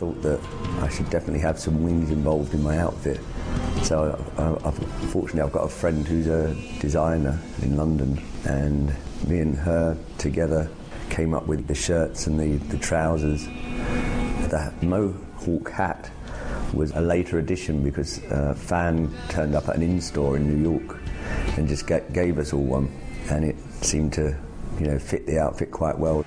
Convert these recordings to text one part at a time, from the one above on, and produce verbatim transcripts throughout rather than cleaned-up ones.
Thought that I should definitely have some wings involved in my outfit. So I, I've, fortunately I've got a friend who's a designer in London, and me and her together came up with the shirts and the, the trousers. The Mohawk hat was a later addition because a fan turned up at an in-store in New York and just get, gave us all one, and it seemed to, you know, fit the outfit quite well.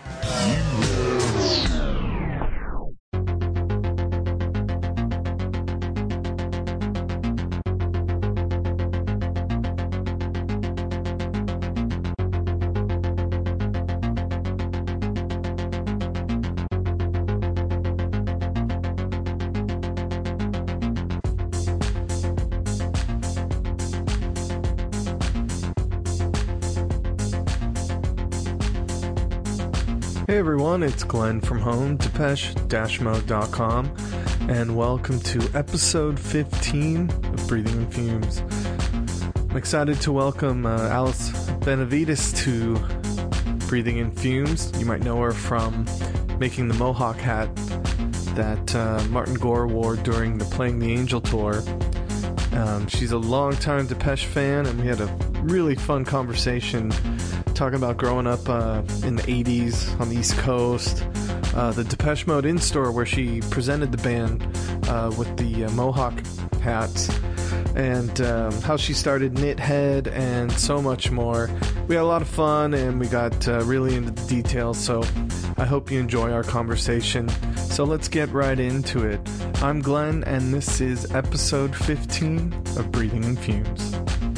Hey everyone, it's Glenn from home, Depeche Mode dot com, and welcome to episode fifteen of Breathing in Fumes. I'm excited to welcome uh, Alice Benavides to Breathing in Fumes. You might know her from making the Mohawk hat that uh, Martin Gore wore during the Playing the Angel tour. Um, she's a longtime Depeche fan, and we had a really fun conversation talking about growing up uh, in the eighties on the East Coast, uh, the Depeche Mode in-store where she presented the band uh, with the uh, Mohawk hats, and um, how she started Knithead and so much more. We had a lot of fun, and we got uh, really into the details, so I hope you enjoy our conversation. So let's get right into it. I'm Glenn, and this is episode fifteen of Breathing in Fumes.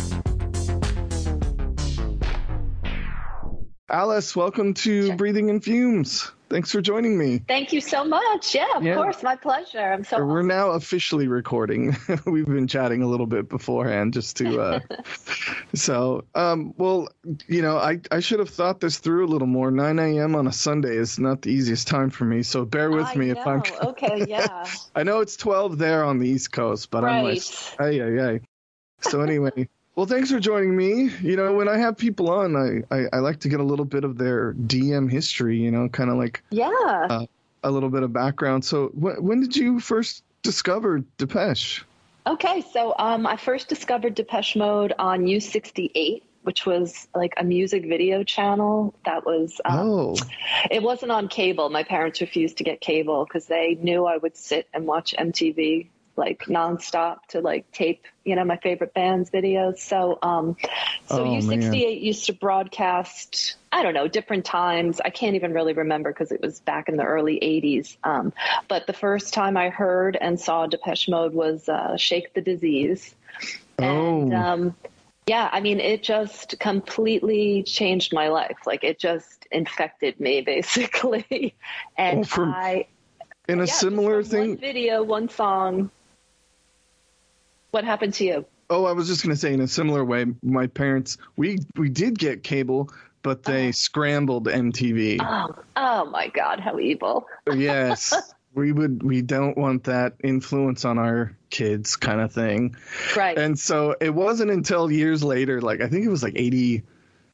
Alice, welcome to Sure. Breathing in Fumes. Thanks for joining me. Thank you so much. Yeah, of Yeah. course. My pleasure. I'm so We're now officially recording. We've been chatting a little bit beforehand just to, uh, so, um, well, you know, I, I should have thought this through a little more. nine a.m. on a Sunday is not the easiest time for me, so bear with I me know. if I'm... Okay, yeah. I know it's twelve there on the East Coast, but I'm like, Right. ay, ay, ay. So anyway... Well, thanks for joining me. You know, when I have people on, I, I, I like to get a little bit of their D M history, you know, kind of like Yeah. uh, a little bit of background. So wh- when did you first discover Depeche? Okay, so um, I first discovered Depeche Mode on U sixty-eight, which was like a music video channel that was, um, Oh, it wasn't on cable. My parents refused to get cable because they knew I would sit and watch M T V like nonstop to like tape, you know, my favorite band's videos. So, um, so Oh, U sixty-eight used to broadcast, I don't know, different times. I can't even really remember because it was back in the early eighties. Um, but the first time I heard and saw Depeche Mode was uh, Shake the Disease. And, Oh. um, yeah, I mean, it just completely changed my life. Like it just infected me basically. And Well, for- I, in a yeah, just similar from thing. One video, one song. What happened to you? Oh, I was just going to say, in a similar way, my parents, we, we did get cable, but they Uh-huh. scrambled M T V. Oh, oh my God, how evil. Yes. We would, we don't want that influence on our kids kind of thing. Right. And so it wasn't until years later, like I think it was like eighty-six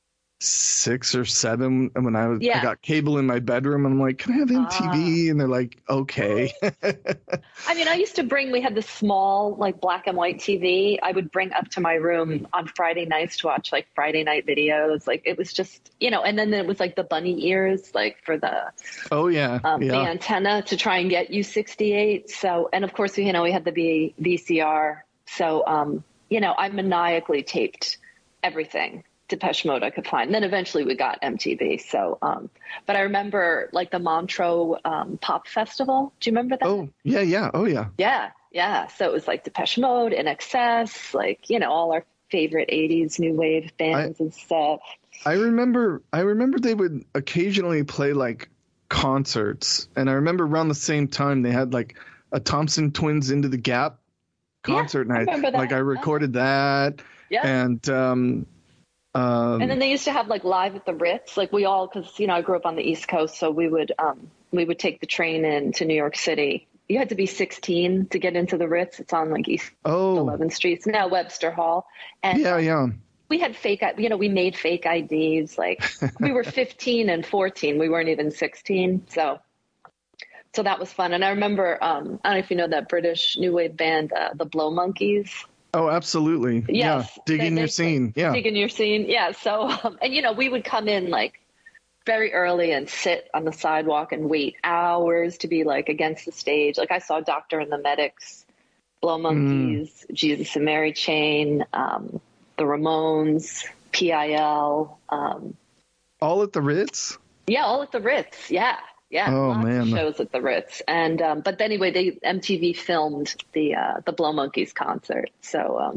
or seven, when I was Yeah. I got cable in my bedroom, and I'm like, can I have M T V? And they're like, okay. I mean, I used to bring, we had this small, like black and white T V. I would bring up to my room on Friday nights to watch like Friday night videos. Like it was just, you know, and then it was like the bunny ears, like for the, Oh yeah, um, the yeah. antenna to try and get U sixty-eight. So, and of course, you know, we had the v- VCR. So, um, you know, I maniacally taped everything Depeche Mode I could find. And then eventually we got M T V. So, um, but I remember like the Montreux um, Pop Festival. Do you remember that? Oh yeah, yeah. Oh yeah. Yeah, yeah. So it was like Depeche Mode, I N X S, like, you know, all our favorite eighties new wave bands I, and stuff. I remember, I remember they would occasionally play like concerts, and I remember around the same time they had like a Thompson Twins Into the Gap concert, Yeah, I and I, remember that. like I recorded that, Yeah. and um, um, And then they used to have like Live at the Ritz, like we all, because you know I grew up on the East Coast, so we would um, we would take the train in to New York City. You had to be sixteen to get into the Ritz. It's on like East oh eleventh Street. It's now Webster Hall. And yeah, yeah. we had fake, you know, we made fake I Ds. Like we were fifteen and fourteen. We weren't even sixteen. So, so that was fun. And I remember, um, I don't know if you know that British new wave band, uh, the Blow Monkeys. Oh, absolutely. Yes, yeah. Digging they, your they, scene. Yeah. Digging your scene. Yeah. So, um, and you know, we would come in like very early and sit on the sidewalk and wait hours to be like against the stage. Like I saw Doctor and the Medics, Blow Monkeys, mm. Jesus and Mary Chain, um, the Ramones, P I L. Um, all at the Ritz? Yeah, all at the Ritz. Yeah. Yeah, oh, lots man. of shows at the Ritz, and um, but anyway, they M T V filmed the uh, the Blow Monkeys concert, so um,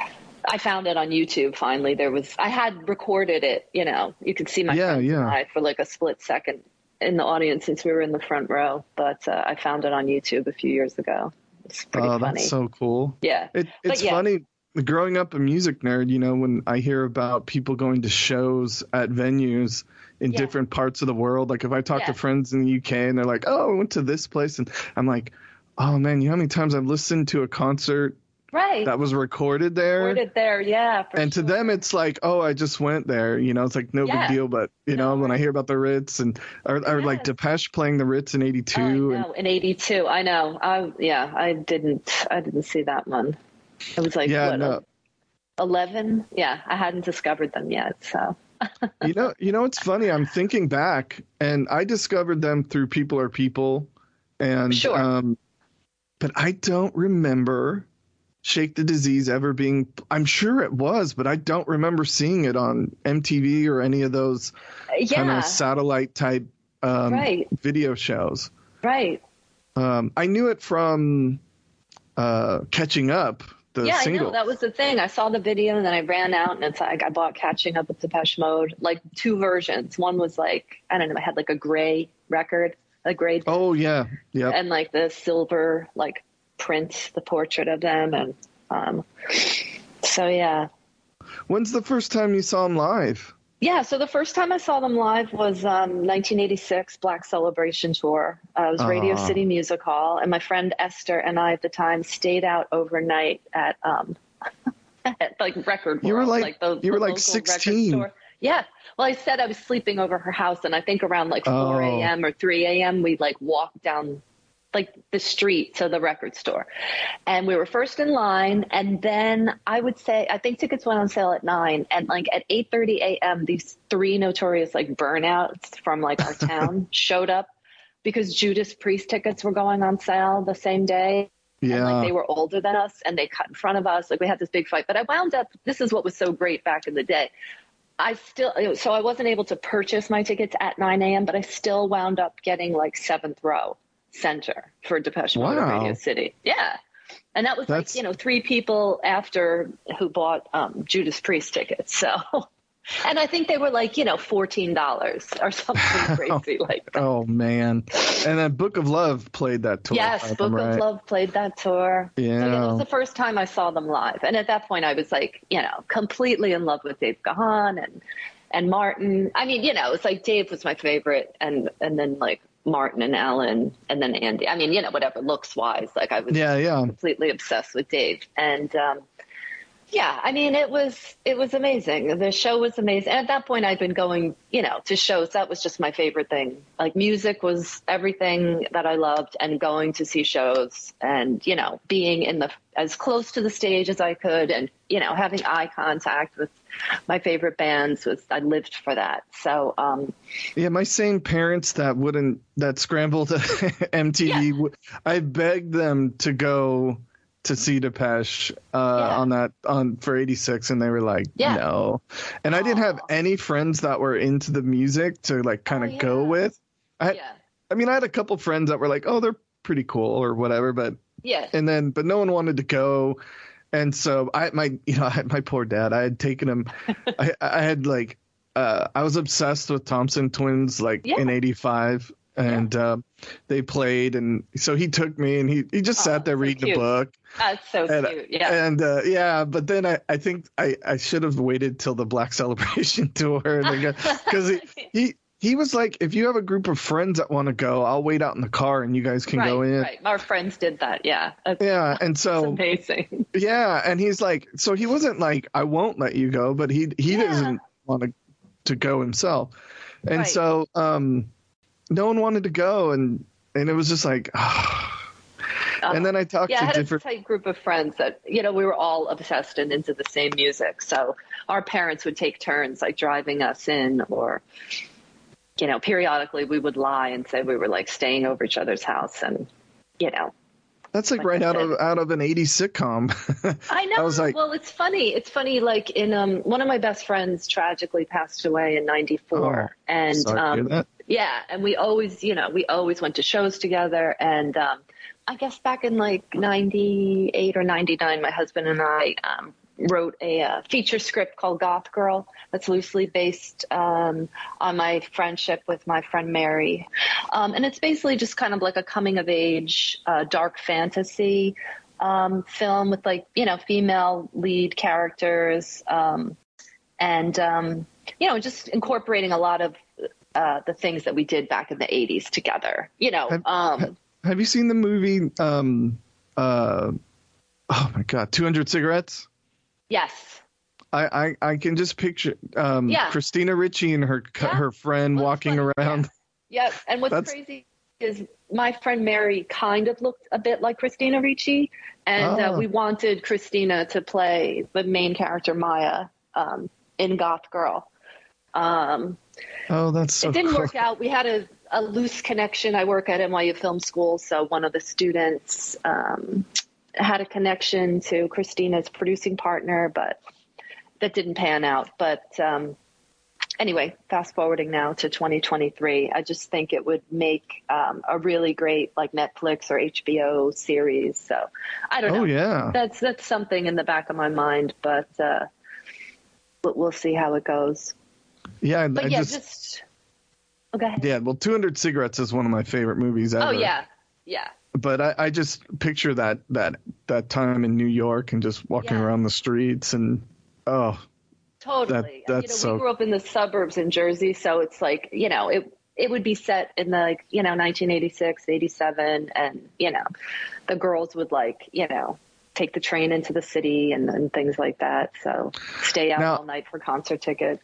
I found it on YouTube. Finally, there was I had recorded it. You know, you could see my yeah, friends yeah. and I for like a split second in the audience since we were in the front row, but uh, I found it on YouTube a few years ago. It's pretty oh, funny. That's so cool. Yeah, it, it's yeah. funny. Growing up a music nerd, you know, when I hear about people going to shows at venues in yeah. different parts of the world, like if I talk yeah. to friends in the U K and they're like, oh, I went to this place, and I'm like, oh man, you know how many times I've listened to a concert right. that was recorded there? Recorded there, yeah. For and sure. to them, it's like, oh, I just went there. You know, it's like no yeah. big deal. But, you no, know, when I hear about the Ritz and or, or yes. like Depeche playing the Ritz in eighty-two. Oh, and, no, in eighty-two. I know. I Yeah, I didn't I didn't see that one. It was like, yeah, what, no. eleven? Yeah, I hadn't discovered them yet, so. you know, you know, it's funny. I'm thinking back, and I discovered them through People Are People, and sure. um, but I don't remember Shake the Disease ever being. I'm sure it was, but I don't remember seeing it on M T V or any of those yeah. kind of satellite type um, right. video shows. Right. Um, I knew it from uh, Catching Up. The yeah, single. I know. That was the thing. I saw the video and then I ran out and it's like I bought Catching Up with Depeche Mode, like two versions. One was like, I don't know, I had like a gray record, a gray. Oh, yeah. Yeah. And like the silver, like print, the portrait of them. And um, so, yeah. When's the first time you saw them live? Yeah, so the first time I saw them live was um, nineteen eighty-six Black Celebration Tour. Uh, it was Radio uh. City Music Hall, and my friend Esther and I at the time stayed out overnight at um, at, like Record World. You were like, like the, you the were like sixteen. Yeah, well, I said I was sleeping over her house, and I think around like four a.m. or three a.m. we like walked down like the street to the record store, and we were first in line, and then I would say I think tickets went on sale at nine, and like at eight thirty a.m. these three notorious like burnouts from like our town showed up because Judas Priest tickets were going on sale the same day. Yeah, and, like they were older than us and they cut in front of us. Like we had this big fight, but I wound up, this is what was so great back in the day, I still, so I wasn't able to purchase my tickets at nine a.m., but I still wound up getting like seventh row center for Depeche Mode wow. at Radio City. Yeah. And that was That's... like, you know, three people after who bought um, Judas Priest tickets. So, and I think they were like, you know, fourteen dollars or something crazy like that. Oh, man. And then Book of Love played that tour. Yes, Book right. of Love played that tour. Yeah. So, yeah. That was the first time I saw them live. And at that point I was like, you know, completely in love with Dave Gahan and, and Martin. I mean, you know, it's like Dave was my favorite and, and then like Martin and Alan and then Andy. I mean, you know, whatever looks wise, like I was yeah, yeah. completely obsessed with Dave. And, um, yeah, I mean, it was, it was amazing. The show was amazing. And at that point I'd been going, you know, to shows. That was just my favorite thing. Like music was everything that I loved, and going to see shows and, you know, being in the, as close to the stage as I could, and, you know, having eye contact with my favorite bands was, I lived for that. So, um, yeah, my same parents that wouldn't, that scrambled M T V, yeah. I begged them to go to see Depeche uh, yeah. on that on for eighty-six, and they were like, yeah. no. And I didn't have any friends that were into the music to like kind of oh, yeah. go with. I, yeah. I mean, I had a couple friends that were like, oh, they're pretty cool or whatever, but yeah. And then, but no one wanted to go. And so I, my, you know, I had my poor dad, I had taken him, I, I had like, uh, I was obsessed with Thompson Twins, like yeah. in eighty-five. And yeah. uh, they played, and so he took me, and he, he just oh, sat there so reading cute. the book. That's so and, cute, yeah. And uh, yeah, but then I, I think I, I should have waited till the Black Celebration tour, because he, he he was like, if you have a group of friends that want to go, I'll wait out in the car, and you guys can right, go in. Right, our friends did that, yeah. That's, yeah, and so amazing. Yeah, and he's like, so he wasn't like, I won't let you go, but he he yeah. doesn't want to to go himself, and right. so um. no one wanted to go, and and it was just like, oh. Uh, and then I talked yeah, to I had different. a tight group of friends that, you know, we were all obsessed and into the same music. So our parents would take turns like driving us in, or, you know, periodically we would lie and say we were like staying over each other's house, and, you know. That's like, like right out of out of an eighties sitcom. I know. I was like, well, it's funny. It's funny. Like in um, one of my best friends tragically passed away in ninety-four, oh, and sorry um, to hear that. yeah, and we always, you know, we always went to shows together. And um, I guess back in like ninety-eight or ninety-nine, my husband and I um, wrote a uh, feature script called Goth Girl that's loosely based um, on my friendship with my friend Mary. Um, and it's basically just kind of like a coming of age, uh, dark fantasy um, film with like, you know, female lead characters um, and, um, you know, just incorporating a lot of uh, the things that we did back in the eighties together, you know. Have, um, have you seen the movie, um, uh, oh my God, two hundred Cigarettes? Yes. I, I, I can just picture um, yeah. Christina Ricci and her yeah. her friend well, walking funny. around. Yeah. Yep. And what's That's... crazy is my friend Mary kind of looked a bit like Christina Ricci, and oh. uh, we wanted Christina to play the main character Maya um, in Goth Girl. Um, oh, that's so It didn't cool. work out. We had a, a loose connection. I work at N Y U Film School, so one of the students um, had a connection to Christina's producing partner, but that didn't pan out. But um, anyway, fast forwarding now to twenty twenty-three, I just think it would make um, a really great like Netflix or H B O series. So I don't know. Oh, yeah. That's, that's something in the back of my mind, but uh, we'll see how it goes. Yeah. But I yeah, just, just okay. Yeah. Well, two hundred Cigarettes is one of my favorite movies ever. Oh, yeah. Yeah. But I, I just picture that, that, that time in New York and just walking yeah. around the streets and, oh, totally. That, that's you know, so... we grew up in the suburbs in Jersey, so it's like, you know, it it would be set in the, like, you know, nineteen eighty-six, eighty-seven, and, you know, the girls would like, you know, take the train into the city and, and things like that. So stay out now, all night for concert tickets.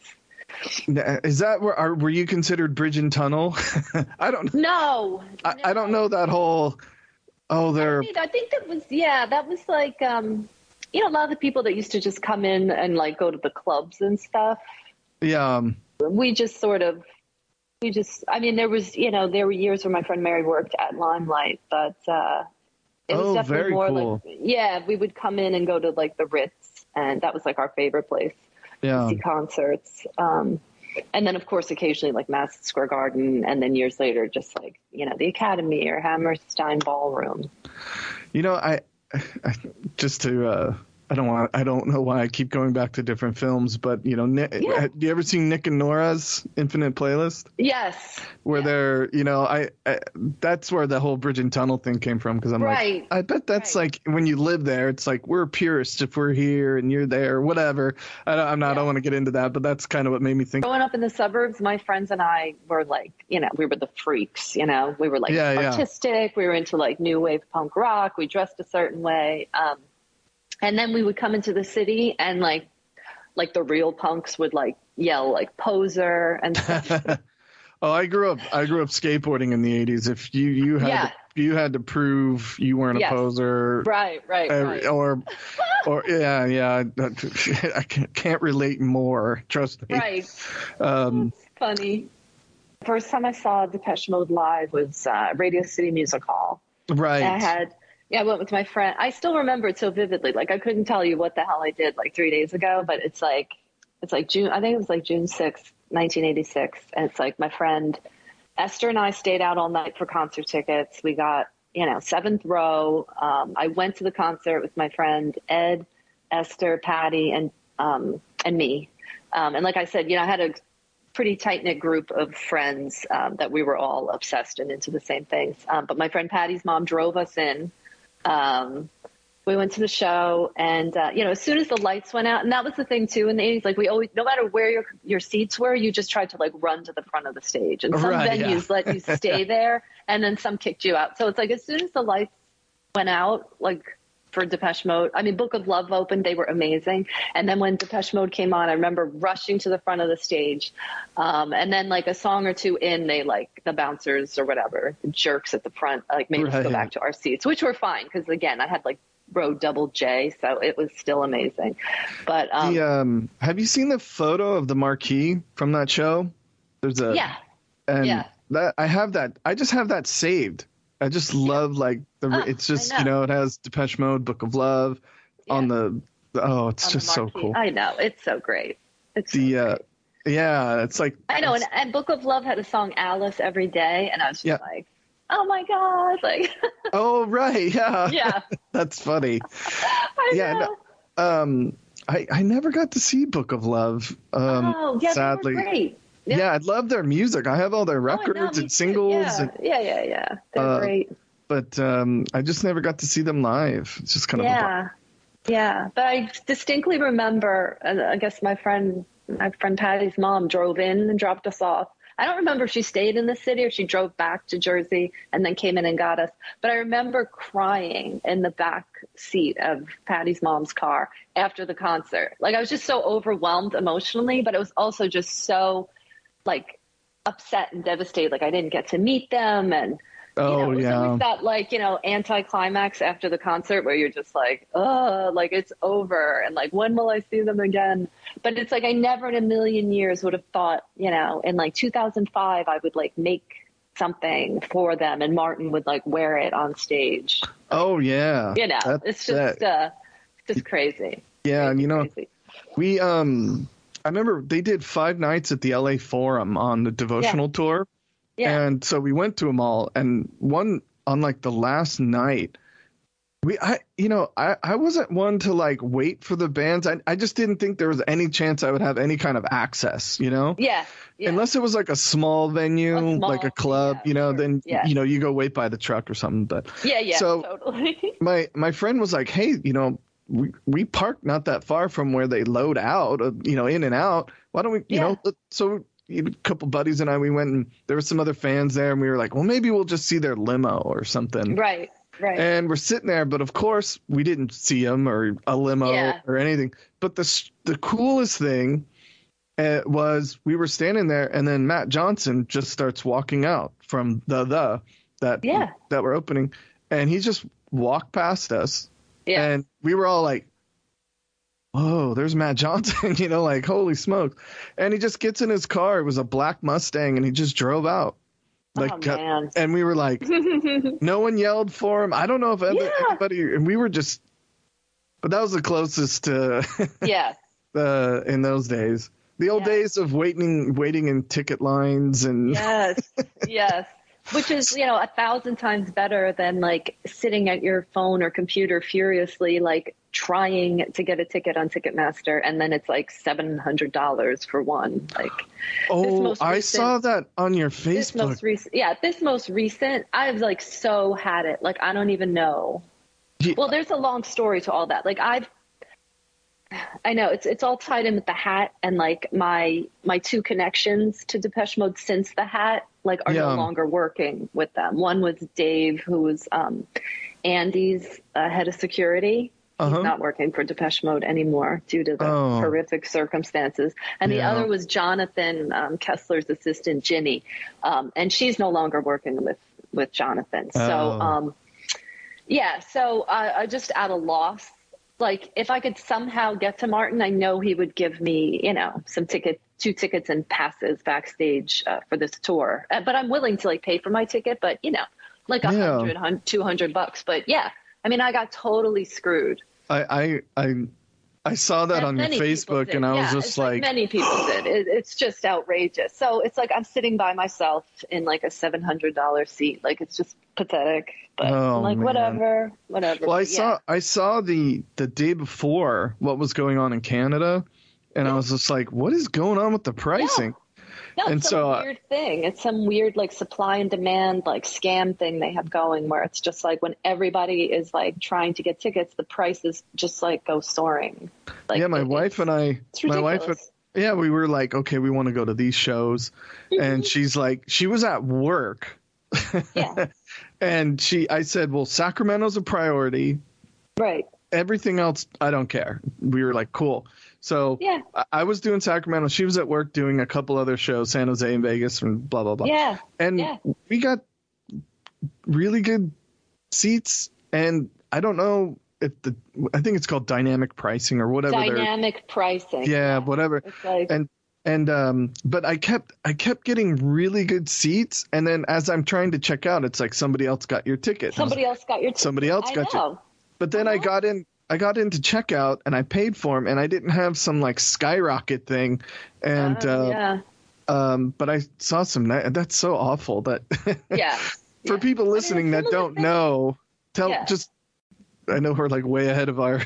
Is that where are, were you considered Bridge and Tunnel? I don't know. No, I, no. I don't know that whole. Oh, they're. I, mean, I think that was yeah, that was like um, you know, a lot of the people that used to just come in and like go to the clubs and stuff. Yeah. Um, we just sort of, we just. I mean, there was you know there were years where my friend Mary worked at Limelight, but uh, it was oh, definitely very more cool. like yeah, we would come in and go to like the Ritz, and that was like our favorite place. Yeah. To see concerts. Um, and then, of course, occasionally like Madison Square Garden, and then years later, just like, you know, the Academy or Hammerstein Ballroom. You know, I, I just to, uh, I don't want, I don't know why I keep going back to different films, but, you know, Nick, yeah. have you ever seen Nick and Nora's Infinite Playlist? Yes. Where yeah. they're, you know, I, I, that's where the whole Bridge and Tunnel thing came from. Cause I'm right. like, I bet that's right. like when you live there, it's like, we're purists if we're here and you're there, whatever. I don't, I'm not, yeah. I don't want to get into that, but that's kind of what made me think. Growing up in the suburbs, my friends and I were like, you know, we were the freaks, you know, we were like yeah, artistic. Yeah. We were into like new wave punk rock. We dressed a certain way. Um, And then we would come into the city and like, like the real punks would like yell like poser and stuff. Oh, I grew up, I grew up skateboarding in the eighties. If you, you had, yeah. to, you had to prove you weren't yes. a poser. Right, right, uh, right. Or, or yeah, yeah. I can't relate more. Trust me. Right. Um, That's funny. First time I saw Depeche Mode live was uh, Radio City Music Hall. Right. And I had, Yeah, I went with my friend. I still remember it so vividly. Like I couldn't tell you what the hell I did like three days ago, but it's like, it's like June, I think it was like June sixth, nineteen eighty-six. And it's like my friend Esther and I stayed out all night for concert tickets. We got, you know, seventh row. Um, I went to the concert with my friend Ed, Esther, Patty, and, um, and me. Um, and like I said, you know, I had a pretty tight knit group of friends, um, that we were all obsessed and into the same things. Um, but my friend Patty's mom drove us in. Um, we went to the show and, uh, you know, as soon as the lights went out, and that was the thing too in the eighties, like we always, no matter where your, your seats were, you just tried to like run to the front of the stage, and some right, venues yeah. let you stay there and then some kicked you out. So it's like, as soon as the lights went out, like for Depeche Mode. I mean, Book of Love opened. They were amazing. And then when Depeche Mode came on, I remember rushing to the front of the stage. Um, and then like a song or two in, they like the bouncers or whatever, the jerks at the front, like made Right. us go back to our seats, which were fine. Cause again, I had like row double J. So it was still amazing. But um, The, um, have you seen the photo of the marquee from that show? There's a yeah, and yeah. that I have that. I just have that saved. I just love like the. Oh, it's just I know. you know it has Depeche Mode, Book of Love, on Yeah. the. Oh, it's on the just so marquee. cool. I know. It's so great. It's so The uh, great. yeah, it's like I know. And, and Book of Love had a song Alice every day. And I was just Yeah. like, oh my God. Like, oh right, yeah, yeah, that's funny. I Yeah, know. Um, I I never got to see Book of Love. Um, oh, yeah, sadly. they were great. Yeah. I love their music. I have all their Oh, I know, records me and too. singles, Yeah, and, yeah, yeah, yeah. They're Uh, great. but um, I just never got to see them live. It's just kind of a bummer. Yeah, yeah. But I distinctly remember, uh, I guess my friend, my friend Patty's mom drove in and dropped us off. I don't remember if she stayed in the city or she drove back to Jersey and then came in and got us. But I remember crying in the back seat of Patty's mom's car after the concert. Like I was just so overwhelmed emotionally, but it was also just so like upset and devastated. Like I didn't get to meet them. And, Oh you know, it was yeah. always that like, you know, anti-climax after the concert where you're just like, oh, like it's over. And like, when will I see them again? But it's like, I never in a million years would have thought, you know, in like two thousand five, I would like make something for them and Martin would like wear it on stage. Oh yeah. You know, That's it's just, it. uh, just crazy. Yeah, and Crazy, you know, crazy. we um, I remember they did five nights at the L A Forum on the devotional tour, Yeah. and so we went to them all. And one on like the last night, we I you know I I wasn't one to like wait for the bands. I I just didn't think there was any chance I would have any kind of access. You know. Yeah. Yeah. Unless it was like a small venue, A small- like a club, yeah, you know, sure. then Yeah. you know you go wait by the truck or something. But yeah. Yeah. so- totally. my my friend was like, hey, you know, we we parked not that far from where they load out, uh, you know, in and out. Why don't we, you Yeah. know, let- so you know, a couple buddies and I, we went and there were some other fans there, and we were like, well, maybe we'll just see their limo or something. right. Right. And we're sitting there, but of course we didn't see them or a limo Yeah. or anything. But the s- the coolest thing uh, was we were standing there, and then Matt Johnson just starts walking out from the the that Yeah. that we're opening, and he just walked past us, yeah. and we were all like, "Whoa, there's Matt Johnson!" You know, like holy smokes! And he just gets in his car. It was a black Mustang, and he just drove out. Like, oh, got- man. and we were like, no one yelled for him. I don't know if ever, Yeah. anybody, and we were just, but that was the closest to yeah. uh, in those days. The old Yeah. days of waiting, waiting in ticket lines, and Yes, yes. Which is, you know, a thousand times better than like sitting at your phone or computer furiously, like trying to get a ticket on Ticketmaster, and then it's like seven hundred dollars for one. Like, oh, most I recent- saw that on your this Facebook. most recent, yeah, this most recent, I've like so had it. Like, I don't even know. Yeah. Well, there's a long story to all that. Like, I've, I know it's it's all tied in with the hat, and like my my two connections to Depeche Mode since the hat like are Yeah. no longer working with them. One was Dave, who was um, Andy's uh, head of security. Uh-huh. He's not working for Depeche Mode anymore due to the Oh. horrific circumstances. And the Yeah. other was Jonathan um, Kessler's assistant, Ginny, um, and she's no longer working with with Jonathan. So Oh. um, yeah, so I, I just at a loss. Like, if I could somehow get to Martin, I know he would give me, you know, some tickets, two tickets and passes backstage uh, for this tour. Uh, but I'm willing to like pay for my ticket, but you know, like a Yeah. hundred, hun- two hundred bucks. But yeah, I mean, I got totally screwed. I, I, I, I saw that As on your many people Facebook, did. and I was Yeah, just it's like, many people did. It, it's just outrageous. So it's like I'm sitting by myself in like a seven hundred dollar seat. Like, it's just pathetic. But Oh, I'm like, man. whatever, whatever. well, I But saw, yeah. I saw the the day before what was going on in Canada, and I was just like, what is going on with the pricing? No, And it's so, some uh, weird thing. It's some weird like supply and demand like scam thing they have going where it's just like when everybody is like trying to get tickets, the prices just like go soaring. Like, yeah, my it- wife and I, it's my wife, and, ridiculous. yeah, we were like, okay, we want to go to these shows, Mm-hmm. and she's like, she was at work, Yeah. and she, I said, well, Sacramento's a priority, Right. Everything else, I don't care. We were like, cool. So Yeah. I, I was doing Sacramento. She was at work doing a couple other shows, San Jose and Vegas and blah, blah, blah. Yeah. And yeah. we got really good seats. And I don't know if the, I think it's called dynamic pricing or whatever. Dynamic pricing. Yeah, yeah, whatever. It's like, and, and, um, but I kept, I kept getting really good seats. And then as I'm trying to check out, it's like somebody else got your ticket. Somebody like, else got your ticket. Somebody else I got know. you. But then uh-huh. I got in, I got into checkout and I paid for them and I didn't have some like skyrocket thing. And, uh, uh, yeah. um, but I saw some, that's so awful that yeah. for yeah. people listening I mean, that don't know, tell yeah. just, I know we're like way ahead of our,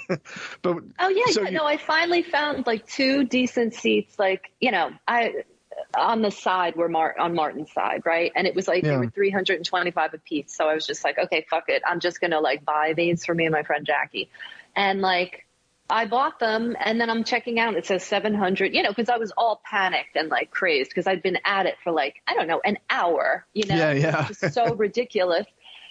but oh yeah, so yeah, you, no, I finally found like two decent seats, like, you know, I, on the side were Mart on Martin's side, right? And it was like, yeah. they were three hundred twenty-five a piece. So I was just like, okay, fuck it. I'm just going to like buy these for me and my friend Jackie. And like, I bought them and then I'm checking out. It says seven hundred, you know, cause I was all panicked and like crazed cause I'd been at it for like, I don't know, an hour, you know, yeah, yeah. It was just so ridiculous.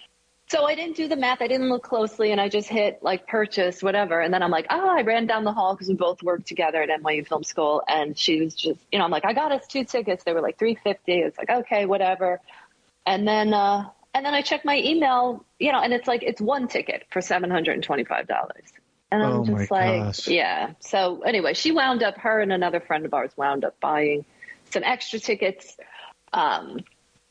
So I didn't do the math. I didn't look closely and I just hit like purchase, whatever. And then I'm like, oh, I ran down the hall because we both worked together at N Y U Film School. And she was just, you know, I'm like, I got us two tickets. They were like three fifty. It's like, okay, whatever. And then, uh, and then I checked my email, you know, and it's like, it's one ticket for seven hundred twenty-five dollars. And I'm oh just my like, gosh. yeah. So anyway, she wound up, her and another friend of ours wound up buying some extra tickets. Um,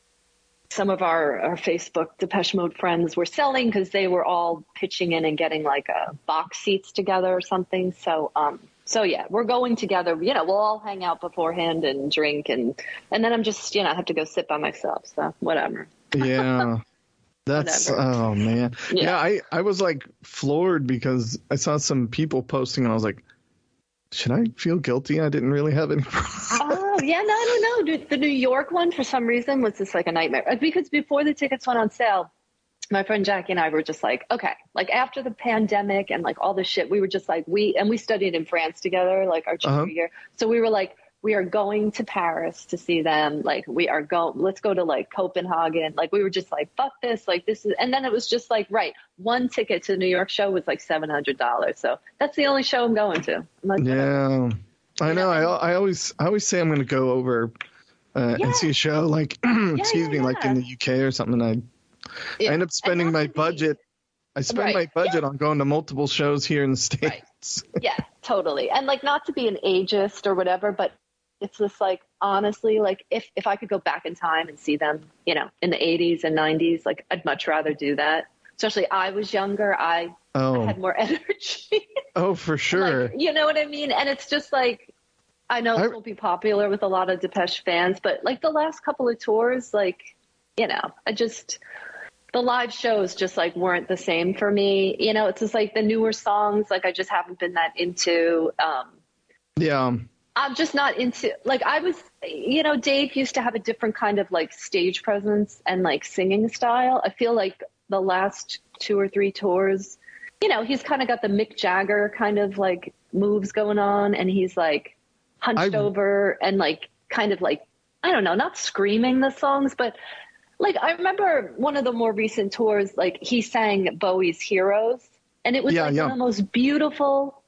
Some of our, our Facebook Depeche Mode friends were selling because they were all pitching in and getting like a box seats together or something. So, um, so yeah, we're going together. You know, we'll all hang out beforehand and drink, and and then I'm just, you know, I have to go sit by myself. So whatever. Yeah, that's whatever. Oh man. Yeah. yeah, I I was like floored because I saw some people posting and I was like, should I feel guilty? I didn't really have any problems. Oh, yeah, no, I don't know. The New York one, for some reason, was just like a nightmare. Because before the tickets went on sale, my friend Jackie and I were just like, okay, like after the pandemic and like all this shit, we were just like, we, and we studied in France together, like our junior uh-huh. year. So we were like, we are going to Paris to see them. Like we are going, let's go to like Copenhagen. Like we were just like, fuck this. Like this is, and then it was just like, right. One ticket to the New York show was like seven hundred dollars. So that's the only show I'm going to. I'm like, yeah. Whatever. I know. I I always I always say I'm going to go over uh, yeah. and see a show like yeah, excuse yeah, me yeah. like in the U K or something. I yeah. I end up spending my budget. I spend right. my budget yeah. on going to multiple shows here in the States. Right. Yeah, totally. And like not to be an ageist or whatever, but it's just like honestly, like if if I could go back in time and see them, you know, in the eighties and nineties, like I'd much rather do that. Especially I was younger. I, oh. I had more energy. Oh, for sure. Like, you know what I mean? And it's just like, I know this will be popular with a lot of Depeche fans, but like the last couple of tours, like, you know, I just, the live shows just like weren't the same for me. You know, it's just like the newer songs, like I just haven't been that into. Um, yeah. I'm just not into, like I was, you know, Dave used to have a different kind of like stage presence and like singing style. I feel like the last two or three tours, you know, he's kind of got the Mick Jagger kind of like moves going on, and he's like hunched I, over and like kind of like, I don't know, not screaming the songs, but like I remember one of the more recent tours, like he sang Bowie's Heroes, and it was yeah, like yeah. one of the most beautiful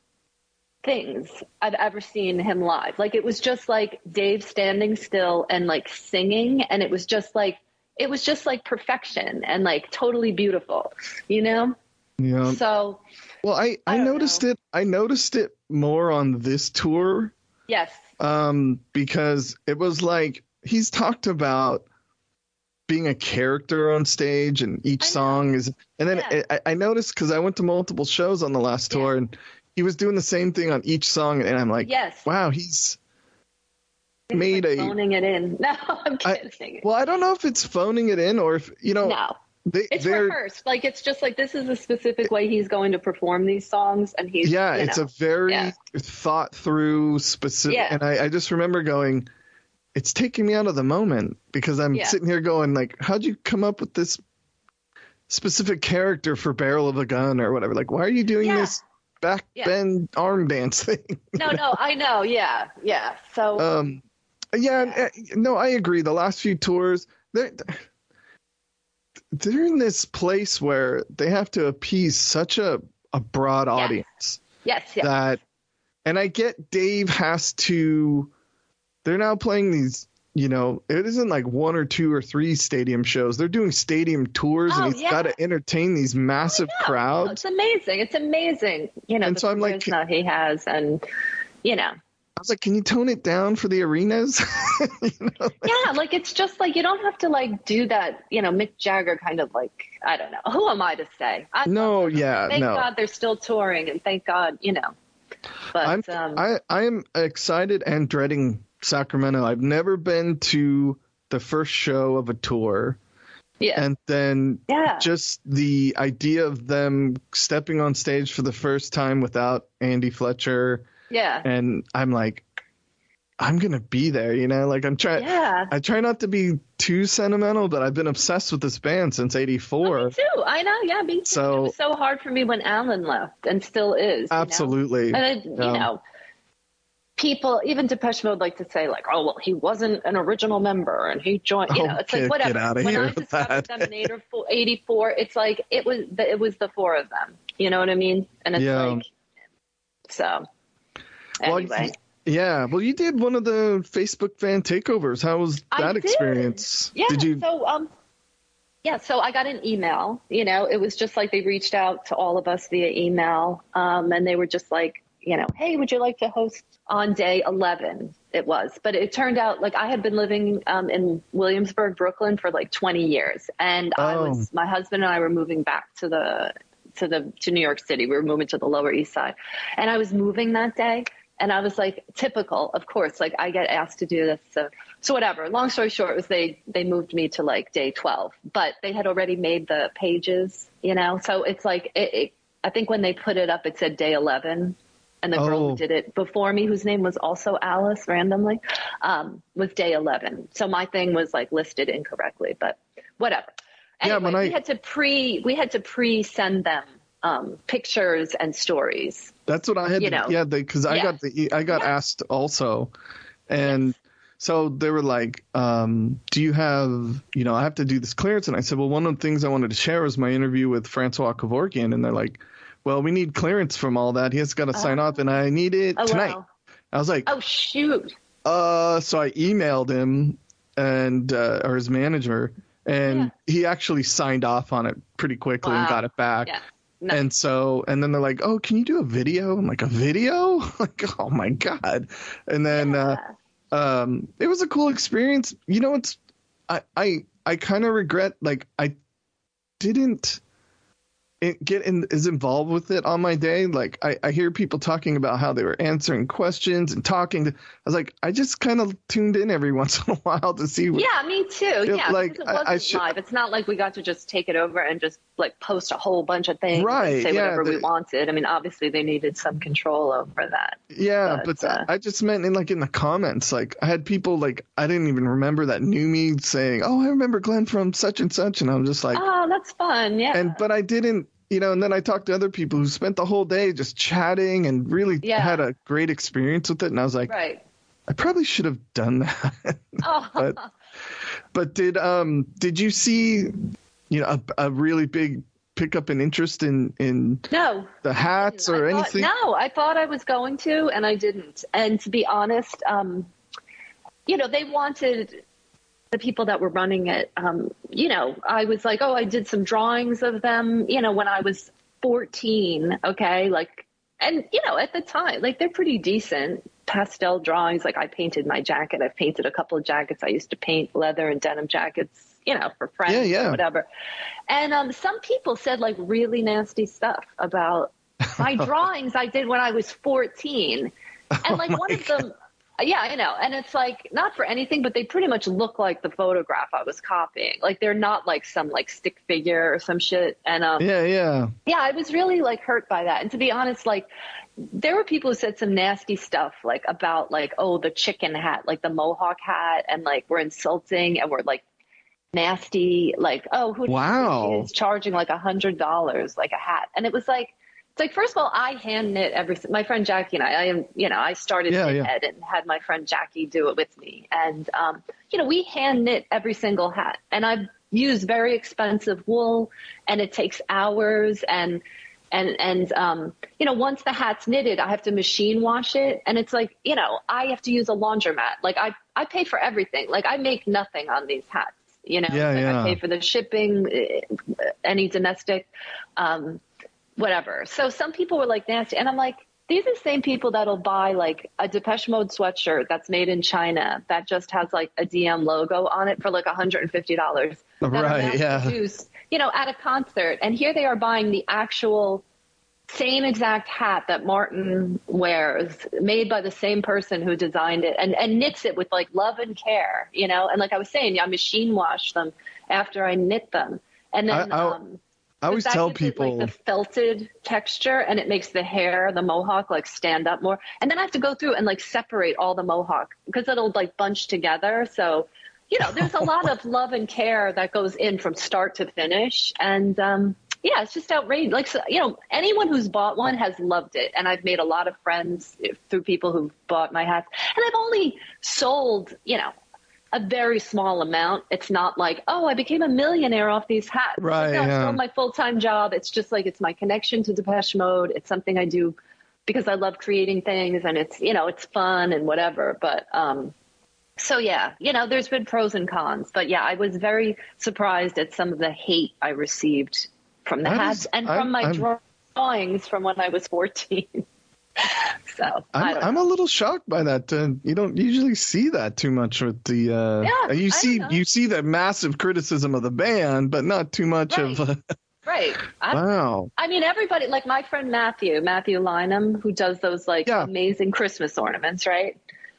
things I've ever seen him live. Like it was just like Dave standing still and like singing, and it was just like, it was just like perfection and like totally beautiful, you know? Yeah. So, well, I, I, I noticed know. it. I noticed it more on this tour. Yes. Um, because it was like, he's talked about being a character on stage, and each song is, and then yeah. I, I noticed, cause I went to multiple shows on the last tour, yeah. and he was doing the same thing on each song. And I'm like, yes. wow, he's, It's made like a phoning it in. No, I'm kidding. I, well, I don't know if it's phoning it in or if, you know, no, they, it's they're, rehearsed. Like, it's just like, this is a specific way he's going to perform these songs. And he's, yeah, you it's know, a very yeah. thought through specific. Yeah. And I, I just remember going, it's taking me out of the moment, because I'm yeah. sitting here going like, how'd you come up with this specific character for Barrel of a Gun or whatever? Like, why are you doing yeah. this back yeah. bend arm dance thing? No, no, I know. Yeah. Yeah. So, um, Yeah, yeah. no, I agree. The last few tours, they're, they're in this place where they have to appease such a a broad yes. audience. Yes, yes. That, and I get Dave has to, they're now playing these, you know, it isn't like one or two or three stadium shows. They're doing stadium tours, oh, and he's yeah. got to entertain these massive oh, crowds. No, it's amazing. It's amazing. You know, and the so I'm like, charisma he has, and, you know. I was like, can you tone it down for the arenas? you know? Yeah, like it's just like you don't have to like do that, you know, Mick Jagger kind of like, I don't know. Who am I to say? I no, yeah, thank no. God they're still touring, and thank God, you know. But I'm, um, I, I am excited and dreading Sacramento. I've never been to the first show of a tour. yeah. And then yeah. just the idea of them stepping on stage for the first time without Andy Fletcher. Yeah. And I'm like, I'm going to be there, you know, like I'm trying, yeah. I try not to be too sentimental, but I've been obsessed with this band since eighty-four. Oh, me too. I know. Yeah. Me too. So, it was so hard for me when Alan left, and still is. Absolutely. You know? And, it, yeah. you know, people, even Depeche Mode, like to say like, oh, well, he wasn't an original member and he joined, you know, oh, it's get, like, whatever. Get out of when here I with discovered that. them in eighty-four, it's like, it was, the, it was the four of them. You know what I mean? And it's yeah. like, so anyway. Well, yeah. Well, you did one of the Facebook fan takeovers. How was that I did. experience? Yeah. Did you? So, um, yeah, so I got an email, you know, it was just like they reached out to all of us via email. Um, and they were just like, you know, hey, would you like to host on day eleven? It was, but it turned out like I had been living um, in Williamsburg, Brooklyn for like twenty years. And oh. I was, my husband and I were moving back to the, to the, to New York City. We were moving to the Lower East Side, and I was moving that day. And I was like, typical, of course, like I get asked to do this. So, so whatever. Long story short was they, they moved me to like day twelve, but they had already made the pages, you know? So it's like, it, it, I think when they put it up, it said day eleven. And the girl oh. who did it before me, whose name was also Alice randomly, um, was day eleven. So my thing was like listed incorrectly, but whatever. Anyway, yeah, when I... we had to pre, we had to pre send them um, pictures and stories. That's what I had, you to, know. yeah, because I yeah. got the I got yeah. asked also, and yes. so they were like, um, "Do you have, you know, I have to do this clearance?" And I said, "Well, one of the things I wanted to share was my interview with Francois Kevorkian," and they're like, "Well, we need clearance from all that. He has got to sign oh. off, and I need it oh, tonight." Wow. I was like, "Oh shoot!" Uh, so I emailed him and uh, or his manager, and yeah. he actually signed off on it pretty quickly wow. and got it back. Yeah. No. And so, and then they're like, "Oh, can you do a video?" I'm like, "A video?" Like, oh my God. And then, yeah. uh, um, it was a cool experience. You know, it's, I, I, I kind of regret, like, I didn't it get in, is involved with it on my day. Like I, I hear people talking about how they were answering questions and talking to, I was like, I just kind of tuned in every once in a while to see what, yeah, me too. it, Yeah, like, because it wasn't I, I should, live. It's not like we got to just take it over and just like post a whole bunch of things right, and say yeah, whatever the, we wanted. I mean, obviously they needed some control over that. Yeah, but, but uh, I just meant in like in the comments, like I had people like I didn't even remember that knew me saying, "Oh, I remember Glenn from such and such," and I'm just like, "Oh, that's fun." Yeah. And but I didn't, you know. And then I talked to other people who spent the whole day just chatting and really yeah. had a great experience with it. And I was like, right. I probably should have done that. oh. but but did um did you see, you know, a, a really big pick up an interest in in no the hats or thought, anything? No, I thought I was going to, and I didn't. And to be honest, um, you know, they wanted the people that were running it. Um, you know, I was like, oh, I did some drawings of them, you know, when I was fourteen. Okay. Like, and you know, at the time, like they're pretty decent pastel drawings. Like I painted my jacket. I've painted a couple of jackets. I used to paint leather and denim jackets, you know, for friends yeah, yeah. or whatever. And um, some people said like really nasty stuff about my drawings I did when I was fourteen. And like oh one of God. them, yeah, I know. And it's like, not for anything, but they pretty much look like the photograph I was copying. Like they're not like some like stick figure or some shit. And um, yeah, yeah. Yeah, I was really like hurt by that. And to be honest, like there were people who said some nasty stuff like about like, oh, the chicken hat, like the Mohawk hat, and like we're insulting and we're like nasty, like, oh, who wow. is charging like a hundred dollars like a hat. And it was like, it's like, first of all, I hand knit every, my friend Jackie and I, I am, you know, I started yeah, knit yeah. head and had my friend Jackie do it with me. And, um, you know, we hand knit every single hat, and I've used very expensive wool, and it takes hours. And And, and, um, you know, once the hat's knitted, I have to machine wash it. And it's like, you know, I have to use a laundromat. Like I, I pay for everything. Like I make nothing on these hats, you know, Yeah, like yeah. I pay for the shipping, any domestic, um, whatever. So some people were like nasty. And I'm like, these are the same people that'll buy like a Depeche Mode sweatshirt that's made in China that just has like a D M logo on it for like one hundred fifty dollars. Right, yeah. Produced, you know, at a concert. And here they are buying the actual same exact hat that Martin wears, made by the same person who designed it, and, and knits it with like love and care, you know? And like I was saying, I machine wash them after I knit them. And then, I, I, um, I always that tell gives it, people like, the felted texture, and it makes the hair, the mohawk, like stand up more. And then I have to go through and like separate all the mohawk because it'll like bunch together. So, you know, there's a lot of love and care that goes in from start to finish. And, um, yeah, it's just outrageous. Like, so, you know, anyone who's bought one has loved it. And I've made a lot of friends through people who've bought my hats. And I've only sold, you know, a very small amount. It's not like, oh, I became a millionaire off these hats. Right, no, yeah. It's still my full-time job. It's just like, it's my connection to Depeche Mode. It's something I do because I love creating things, and it's, you know, it's fun and whatever. But, um, so yeah, you know, there's been pros and cons, but yeah, I was very surprised at some of the hate I received from the That hats is- and I'm- from my I'm- drawings from when I was fourteen. So I I'm, don't I'm know. a little shocked by that. Uh, you don't usually see that too much with the. Uh, Yeah, you I see, don't know. you see that massive criticism of the band, but not too much Right. of. Uh, Right. I, wow. I mean, everybody, like my friend Matthew, Matthew Lynham, who does those like Yeah. amazing Christmas ornaments, right?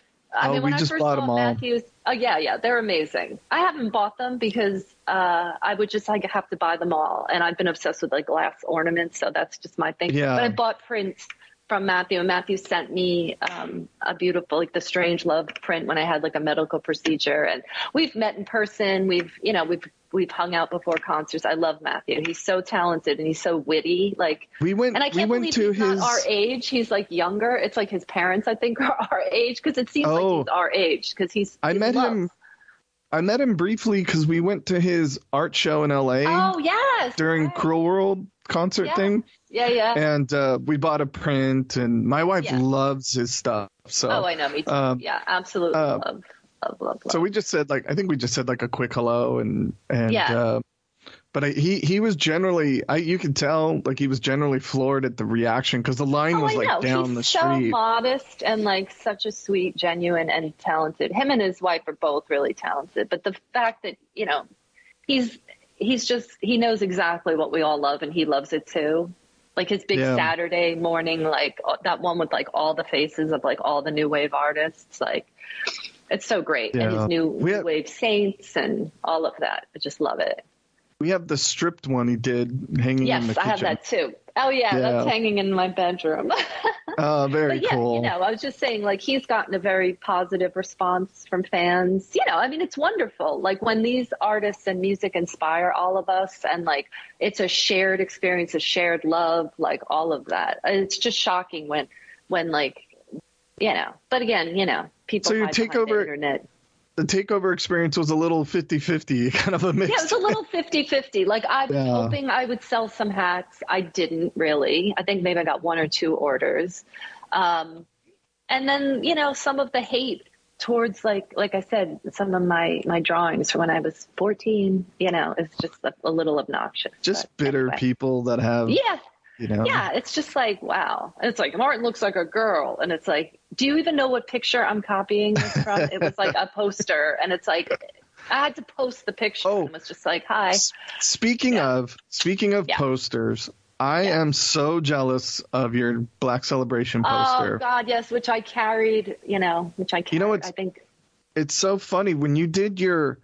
I Oh, mean, we when just I first bought saw 'em all. Matthew's, oh yeah, yeah, they're amazing. I haven't bought them because uh, I would just like have to buy them all, and I've been obsessed with like glass ornaments, so that's just my thing. Yeah. But I bought prints from Matthew, and Matthew sent me um, a beautiful, like the Strange Love print when I had like a medical procedure, and we've met in person. We've, you know, we've we've hung out before concerts. I love Matthew. He's so talented and he's so witty. Like, We went. and I can't we went believe to he's his. not our age. He's like younger. It's like his parents, I think, are our age because it seems Oh. like he's our age because he's. I he met loves- him. I met him briefly because we went to his art show in L A Oh yes. during right. Cruel World concert Yeah. thing, Yeah, yeah. and uh, we bought a print. And my wife Yeah. loves his stuff. So. Oh, I know. Me too. um, yeah, absolutely uh, love, love, love, love. So we just said like I think we just said like a quick hello and and Yeah. uh, but I, he he was generally I you could tell like he was generally floored at the reaction because the line Oh, was I like know. down He's the so street. modest and like such a sweet, genuine, and talented. Him and his wife are both really talented. But the fact that, you know, he's he's just he knows exactly what we all love, and he loves it too. Like his big Yeah. Saturday morning, like uh, that one with like all the faces of like all the new wave artists. Like it's so great. And Yeah. his new, We new have- wave saints and all of that. I just love it. We have the stripped one he did hanging in Yes, the I have kitchen. that too. Oh yeah, Yeah. that's hanging in my bedroom. Uh, very But yeah, cool. you know, I was just saying, like, he's gotten a very positive response from fans. You know, I mean, it's wonderful. Like, when these artists and music inspire all of us, and like, it's a shared experience, a shared love, like all of that. It's just shocking when, when like, you know. But again, you know, people. So your hide behind the takeover- internet. The takeover experience was a little fifty-fifty, kind of a mix. Yeah, it was a little fifty-fifty. Like, I was Yeah. hoping I would sell some hats. I didn't really. I think maybe I got one or two orders. Um, and then, you know, some of the hate towards, like, like I said, some of my, my drawings from when I was fourteen, you know, is just a, a little obnoxious. Just But bitter anyway. people that have, Yeah. you know. Yeah. It's just like, wow. And it's like, Martin looks like a girl. And it's like, do you even know what picture I'm copying this from? It was like a poster. And it's like, I had to post the picture. Oh. And it was just like, hi. S- Speaking Yeah. of speaking of Yeah. posters, I Yeah. am so jealous of your Black Celebration Oh poster. God, yes, which I carried, you know, which I carried. You know what's- I think. It's so funny when you did your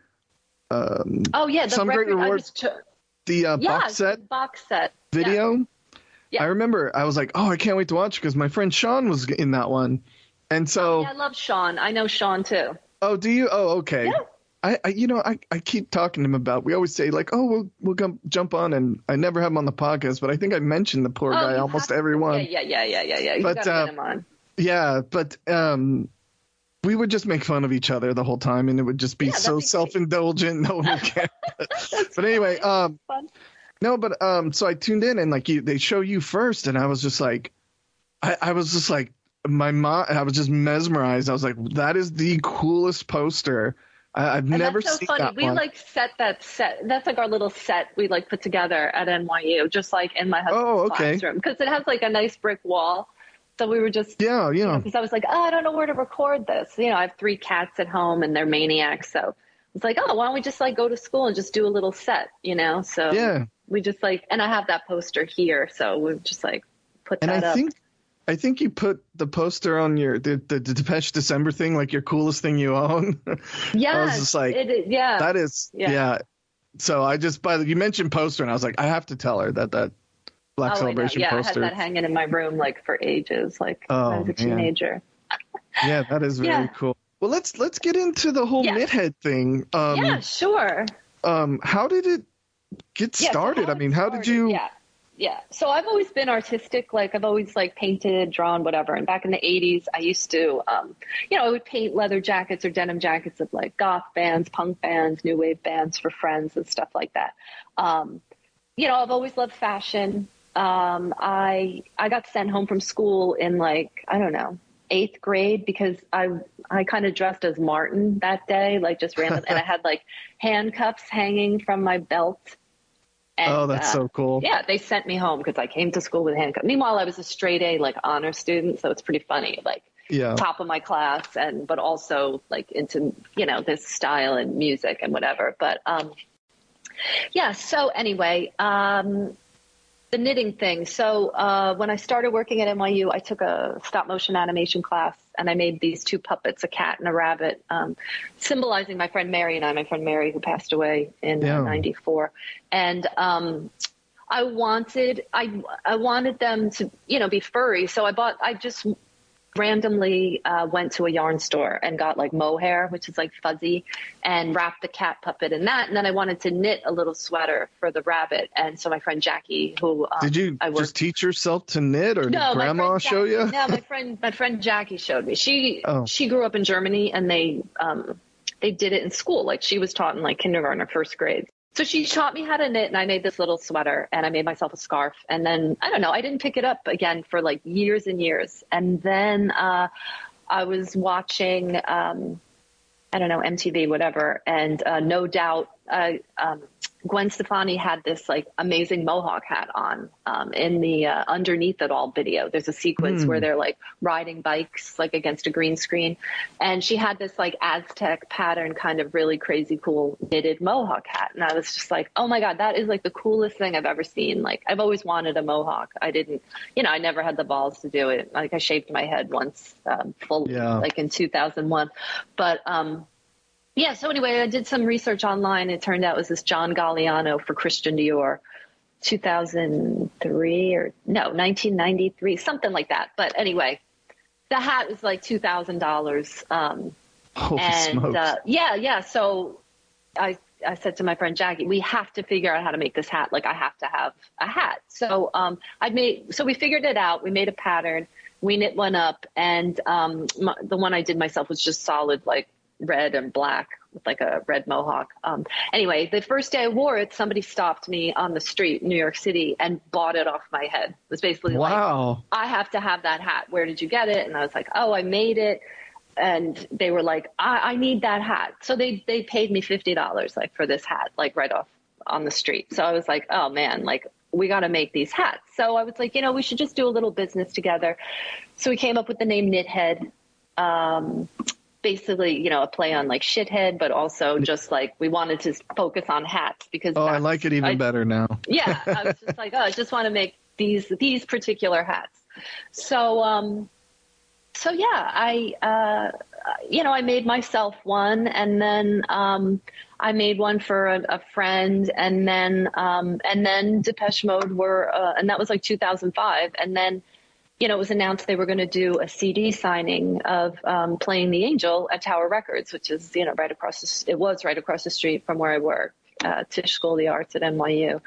um, Oh yeah, the Some Great record. I Reward was cho- the uh, yeah, box set the box set Yeah. video. Yeah. I remember I was like, oh, I can't wait to watch because my friend Sean was in that one, and so Yeah, I love Sean. I know Sean too. oh, do you? Oh, okay. Yeah. I, I, you know, I, I keep talking to him about. We always say like, oh, we'll we'll come, jump on, and I never have him on the podcast, but I think I mentioned the poor Oh, guy you almost have- every one. Yeah, yeah, yeah, yeah, yeah, yeah. You But, gotta uh, get him on. Yeah, but um, we would just make fun of each other the whole time, and it would just be Yeah, that'd so be great. self-indulgent. No one would care. But anyway, um, Fun. No, but um, so I tuned in and like you, they show you first, and I was just like, I, I was just like, my mom, I was just mesmerized. I was like, that is the coolest poster. I, I've And never that's so seen funny. that We one. like set that set. That's like our little set we like put together at N Y U, just like in my husband's Oh, okay. classroom, because it has like a nice brick wall. So we were just, Yeah, you know, yeah, because I was like, oh, I don't know where to record this. You know, I have three cats at home and they're maniacs. So it's like, oh, why don't we just like go to school and just do a little set, you know? So yeah. we just like, and I have that poster here. So we've just like put And that I up. think, I think you put the poster on your the, the, the Depeche December thing, like your coolest thing you own. Yeah. I was just like, it, it, yeah. that is, yeah. Yeah. So I just, by the, you mentioned poster, and I was like, I have to tell her that that Black Oh, Celebration I know. Yeah, poster. I had that hanging in my room like for ages, like Oh, when I was a man. teenager. Yeah, that is very Yeah. cool. Well, let's let's get into the whole Yeah. Knithead thing. Um, Yeah, sure. um, how did it get Yeah, so started? how I it mean, how did started- you? Yeah, yeah. So I've always been artistic. Like I've always like painted, drawn, whatever. And back in the eighties, I used to, um, you know, I would paint leather jackets or denim jackets of like goth bands, punk bands, new wave bands for friends and stuff like that. Um, you know, I've always loved fashion. Um, I I got sent home from school in like I don't know eighth grade because I I kind of dressed as Martin that day, like just random, and I had like handcuffs hanging from my belt. And, Oh, that's uh, so cool. Yeah, they sent me home because I came to school with handcuffs. Meanwhile, I was a straight A like honor student, so it's pretty funny. Like Yeah. top of my class, and but also like into you know this style and music and whatever. But um, yeah. So anyway. Um, The knitting thing. So uh, when I started working at N Y U, I took a stop motion animation class and I made these two puppets, a cat and a rabbit, um, symbolizing my friend Mary and I, my friend Mary who passed away in Yeah. uh, ninety-four. And um, I wanted, I, I wanted them to, you know, be furry. So I bought, I just randomly uh, went to a yarn store and got like mohair, which is like fuzzy, and wrapped the cat puppet in that. And then I wanted to knit a little sweater for the rabbit. And so my friend Jackie, who um, Did you I worked, just teach yourself to knit, or did no, my Grandma friend show Jackie- you? No, my friend, my friend Jackie showed me. She Oh. she grew up in Germany, and they um, they did it in school. Like she was taught in like kindergarten or first grade. So she taught me how to knit, and I made this little sweater, and I made myself a scarf. And then, I don't know, I didn't pick it up again for like years and years. And then uh, I was watching, um, I don't know, M T V, whatever, and uh, No Doubt, uh, um, Gwen Stefani had this like amazing mohawk hat on um, in the uh, Underneath It All video. There's a sequence Mm. where they're like riding bikes like against a green screen. And she had this like Aztec pattern kind of really crazy cool knitted mohawk hat. And I was just like, oh my God, that is like the coolest thing I've ever seen. Like I've always wanted a mohawk. I didn't, you know, I never had the balls to do it. Like I shaved my head once um, fully, Yeah. like in two thousand one. But um yeah, so anyway, I did some research online. It turned out it was this John Galliano for Christian Dior, two thousand three or no, nineteen ninety-three, something like that. But anyway, the hat was like two thousand dollars. Um, Holy and smokes. uh, yeah, yeah. So I, I said to my friend Jackie, we have to figure out how to make this hat. Like I have to have a hat. So um, I made, so we figured it out. We made a pattern. We knit one up, and um, my, the one I did myself was just solid, like red and black with like a red mohawk. Um, anyway, the first day I wore it, somebody stopped me on the street in New York City and bought it off my head. It was basically like, Wow. I have to have that hat. Where did you get it? And I was like, oh, I made it. And they were like, I, I need that hat. So they, they paid me fifty dollars like for this hat, like right off on the street. So I was like, oh man, like we got to make these hats. So I was like, you know, we should just do a little business together. So we came up with the name Knithead. Um, basically, you know, a play on like shithead, but also just like we wanted to focus on hats because Oh, I that's- like it even I- better now. yeah, I was just like, oh, I just want to make these these particular hats. So, um, so yeah, I, uh, you know, I made myself one, and then um, I made one for a, a friend, and then um, and then Depeche Mode were, uh, and that was like two thousand five, and then. You know, it was announced they were going to do a C D signing of um, Playing the Angel at Tower Records, which is, you know, right across the, it was right across the street from where I work, uh, Tisch School of the Arts at N Y U.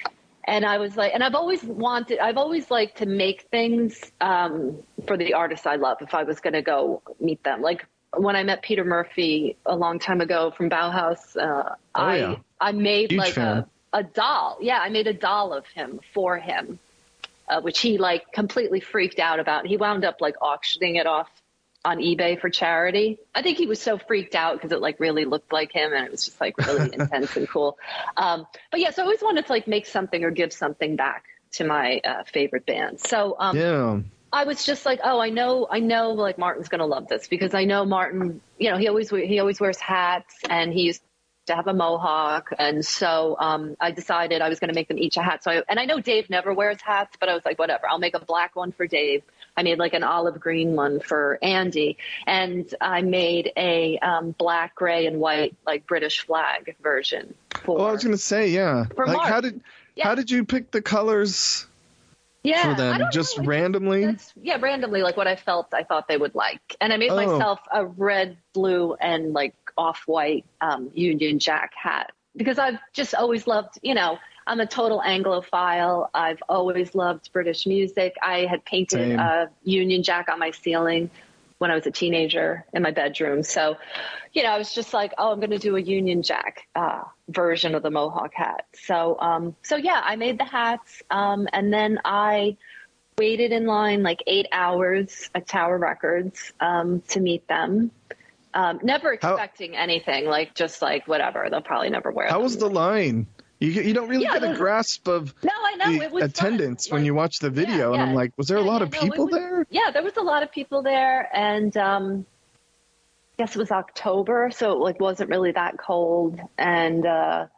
And I was like, and I've always wanted, I've always liked to make things um, for the artists I love if I was going to go meet them. Like when I met Peter Murphy a long time ago from Bauhaus, uh, Oh, I, yeah. I made Huge like fan. a, a doll. Yeah, I made a doll of him for him, uh, which he like completely freaked out about. He wound up like auctioning it off on eBay for charity. I think he was so freaked out because it like really looked like him and it was just like really intense and cool. Um, but yeah, so I always wanted to like make something or give something back to my uh, favorite band. So um, yeah. I was just like, oh, I know, I know, like Martin's going to love this because I know Martin, you know, he always, he always wears hats and he used to have a mohawk. And so um, I decided I was going to make them each a hat. So I, and I know Dave never wears hats, but I was like, whatever, I'll make a black one for Dave. I made like an olive green one for Andy. And I made a um, black, gray and white, like British flag version. For, oh, I was going to say, yeah. For like Mark. how did, yeah. how did you pick the colors? Yeah, for them, I don't just know. randomly? That's, yeah, randomly, like what I felt I thought they would like. And I made oh. myself a red, blue, and like off-white um, Union Jack hat because I've just always loved, you know, I'm a total Anglophile. I've always loved British music. I had painted Same. a Union Jack on my ceiling when I was a teenager in my bedroom. So, you know, I was just like, oh, I'm going to do a Union Jack uh, version of the Mohawk hat. So, um, so yeah, I made the hats. Um, and then I waited in line like eight hours at Tower Records um, to meet them. Um, never expecting how, anything, like just like whatever. They'll probably never wear How them. was the line? You you don't really yeah, get a was, grasp of no, I know. the it was attendance fun. when like, you watch the video, yeah, and yeah. I'm like, was there yeah, a lot yeah, of no, people was, there? Yeah, there was a lot of people there, and um, I guess it was October, so it like wasn't really that cold. And uh,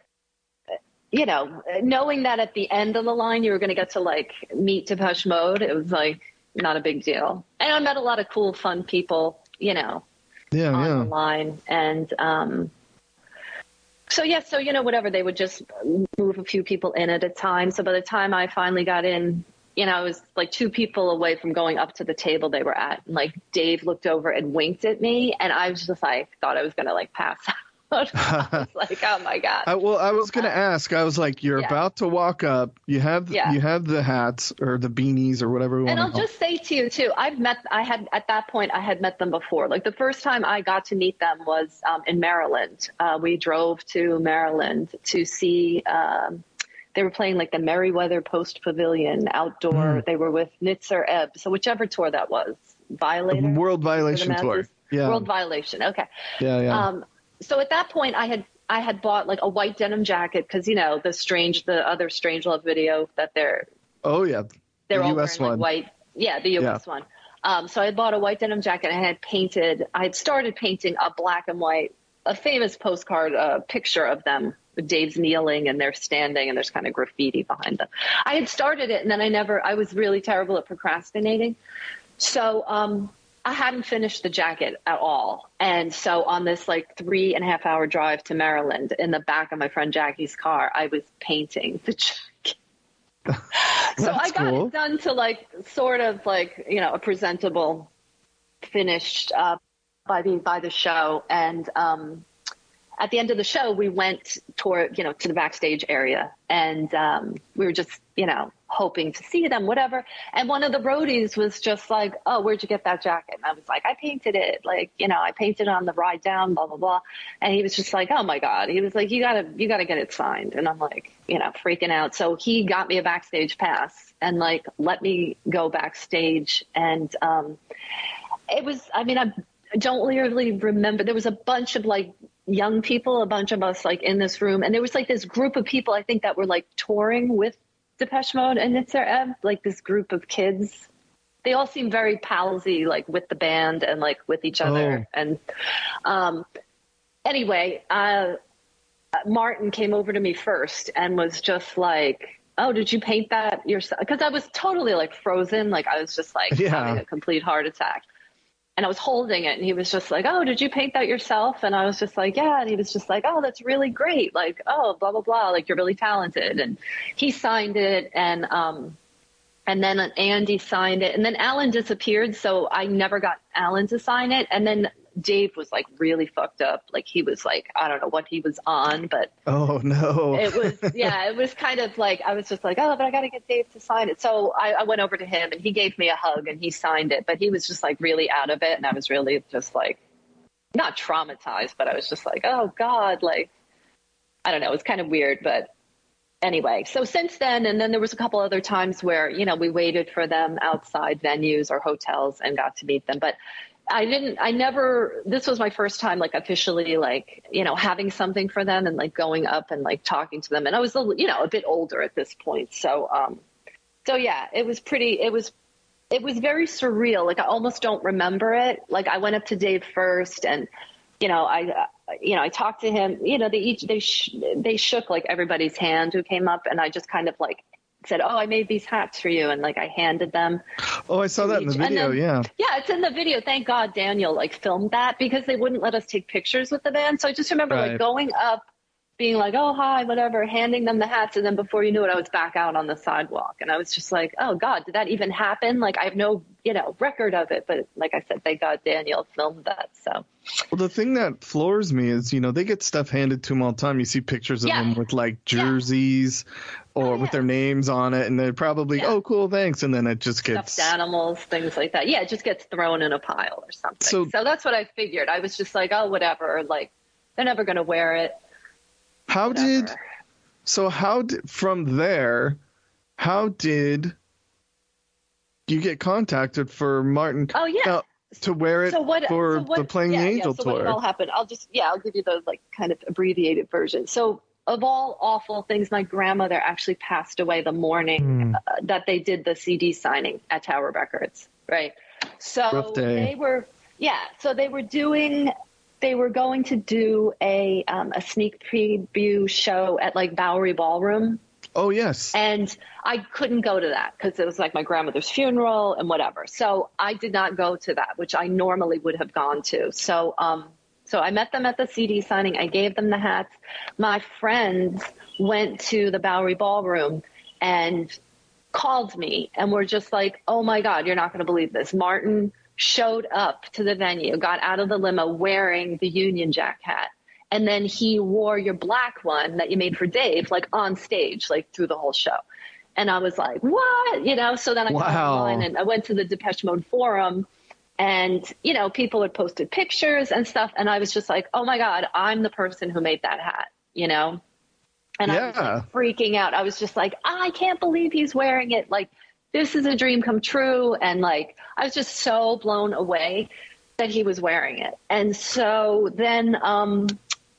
you know, knowing that at the end of the line you were going to get to like meet Depeche Mode, it was like not a big deal. And I met a lot of cool, fun people, you know, yeah, on yeah. the line, and. Um, So, yeah, so, you know, whatever, they would just move a few people in at a time. So by the time I finally got in, you know, I was like two people away from going up to the table they were at. And like Dave looked over and winked at me. And I was just like, thought I was going to like pass out. I was like, oh, my God. I, well, I was going to um, ask. I was like, you're yeah. about to walk up. You have yeah. you have the hats or the beanies or whatever. We and want I'll to call. just say to you, too, I've met I had at that point I had met them before. Like the first time I got to meet them was um, in Maryland. Uh, we drove to Maryland to see um, they were playing like the Merriweather Post Pavilion outdoor. Mm. They were with Nitzer Ebb. So whichever tour that was. Violator? World Violation Tour. Yeah. World Violation. Okay. Yeah, yeah. Um, so at that point I had I had bought like a white denim jacket because, you know, the strange, the other Strange Love video that they're. Oh, yeah. They're the all U S wearing one. like white. Yeah, the U S yeah. one. Um, so I bought a white denim jacket and I had painted, I had started painting a black and white, a famous postcard uh, picture of them. Dave's kneeling and they're standing and there's kind of graffiti behind them. I had started it and then I never, I was really terrible at procrastinating. So, um, I hadn't finished the jacket at all. And so on this like three and a half hour drive to Maryland in the back of my friend Jackie's car, I was painting the jacket. So I got cool. it done to like sort of like, you know, a presentable finished uh, by the, by the show. And um, at the end of the show, we went toward, you know, to the backstage area and um, we were just, you know, hoping to see them, whatever. And one of the roadies was just like, oh, where'd you get that jacket? And I was like, I painted it. Like, you know, I painted it on the ride down, blah, blah, blah. And he was just like, oh my God. He was like, you gotta, you gotta get it signed. And I'm like, you know, freaking out. So he got me a backstage pass and like, let me go backstage. And um, it was, I mean, I don't really remember. There was a bunch of like young people, a bunch of us like in this room. And there was like this group of people, I think that were like touring with Depeche Mode and Nitzer Ebb, like this group of kids. They all seem very palsy, like with the band and like with each other. Oh. And um, anyway, uh, Martin came over to me first and was just like, oh, did you paint that yourself? Because I was totally like frozen. Like I was just like yeah. having a complete heart attack. And I was holding it and he was just like, oh, did you paint that yourself? And I was just like, yeah. And he was just like, oh, that's really great. Like, oh, blah, blah, blah. Like, you're really talented. And he signed it. And, um, and then Andy signed it. And then Alan disappeared. So I never got Alan to sign it. And then Dave was like really fucked up. Like he was like, I don't know what he was on, but oh no, it was, yeah, it was kind of like, I was just like, oh, but I got to get Dave to sign it. So I, I went over to him and he gave me a hug and he signed it, but he was just like really out of it. And I was really just like, not traumatized, but I was just like, oh God, like, I don't know. It was kind of weird, but anyway, so since then, and then there was a couple other times where, you know, we waited for them outside venues or hotels and got to meet them. But I didn't, I never, this was my first time like officially like, you know, having something for them and like going up and like talking to them. And I was, you know, a bit older at this point. So, um, so yeah, it was pretty, it was, it was very surreal. Like I almost don't remember it. Like I went up to Dave first and, you know, I, uh, you know, I talked to him, you know, they each, they, sh- they shook like everybody's hand who came up, and I just kind of like said, oh, I made these hats for you. And like, I handed them. Oh, I saw that in the video. Then, yeah. Yeah. It's in the video. Thank God Daniel like filmed that, because they wouldn't let us take pictures with the band. So I just remember Right. like going up, being like, oh, hi, whatever, handing them the hats. And then before you knew it, I was back out on the sidewalk. And I was just like, oh, God, did that even happen? Like, I have no, you know, record of it. But like I said, thank God Daniel filmed that. So. Well, the thing that floors me is, you know, they get stuff handed to them all the time. You see pictures of Yeah. them with like jerseys Yeah. or Oh, with yeah. their names on it. And they're probably, Yeah. oh, cool, thanks. And then it just gets. Stuffed animals, things like that. Yeah, it just gets thrown in a pile or something. So- So, that's what I figured. I was just like, oh, whatever. Like, they're never going to wear it. How Whatever. did. So how did. From there, how did you get contacted for Martin? Oh, yeah. Now, to wear it So what, for so what, the Playing yeah, the Angel yeah, so what tour. it all happened. I'll just, yeah, I'll give you the like kind of abbreviated version. So of all awful things, my grandmother actually passed away the morning uh, that they did the C D signing at Tower Records. Right. So Rough day. they were, yeah. So they were doing, they were going to do a, um, a sneak preview show at like Bowery Ballroom. Oh, yes. And I couldn't go to that because it was like my grandmother's funeral and whatever. So I did not go to that, which I normally would have gone to. So, um, so I met them at the C D signing. I gave them the hats. My friends went to the Bowery Ballroom and called me and were just like, oh my God, you're not going to believe this. Martin showed up to the venue, got out of the limo wearing the Union Jack hat. And then he wore your black one that you made for Dave, like on stage, like through the whole show. And I was like, what? You know, so then I got Wow. online and I went to the Depeche Mode forum and, you know, people had posted pictures and stuff. And I was just like, oh my God, I'm the person who made that hat, you know? And I was Yeah. like freaking out. I was just like, I can't believe he's wearing it. Like, this is a dream come true. And like, I was just so blown away that he was wearing it. And so then, um,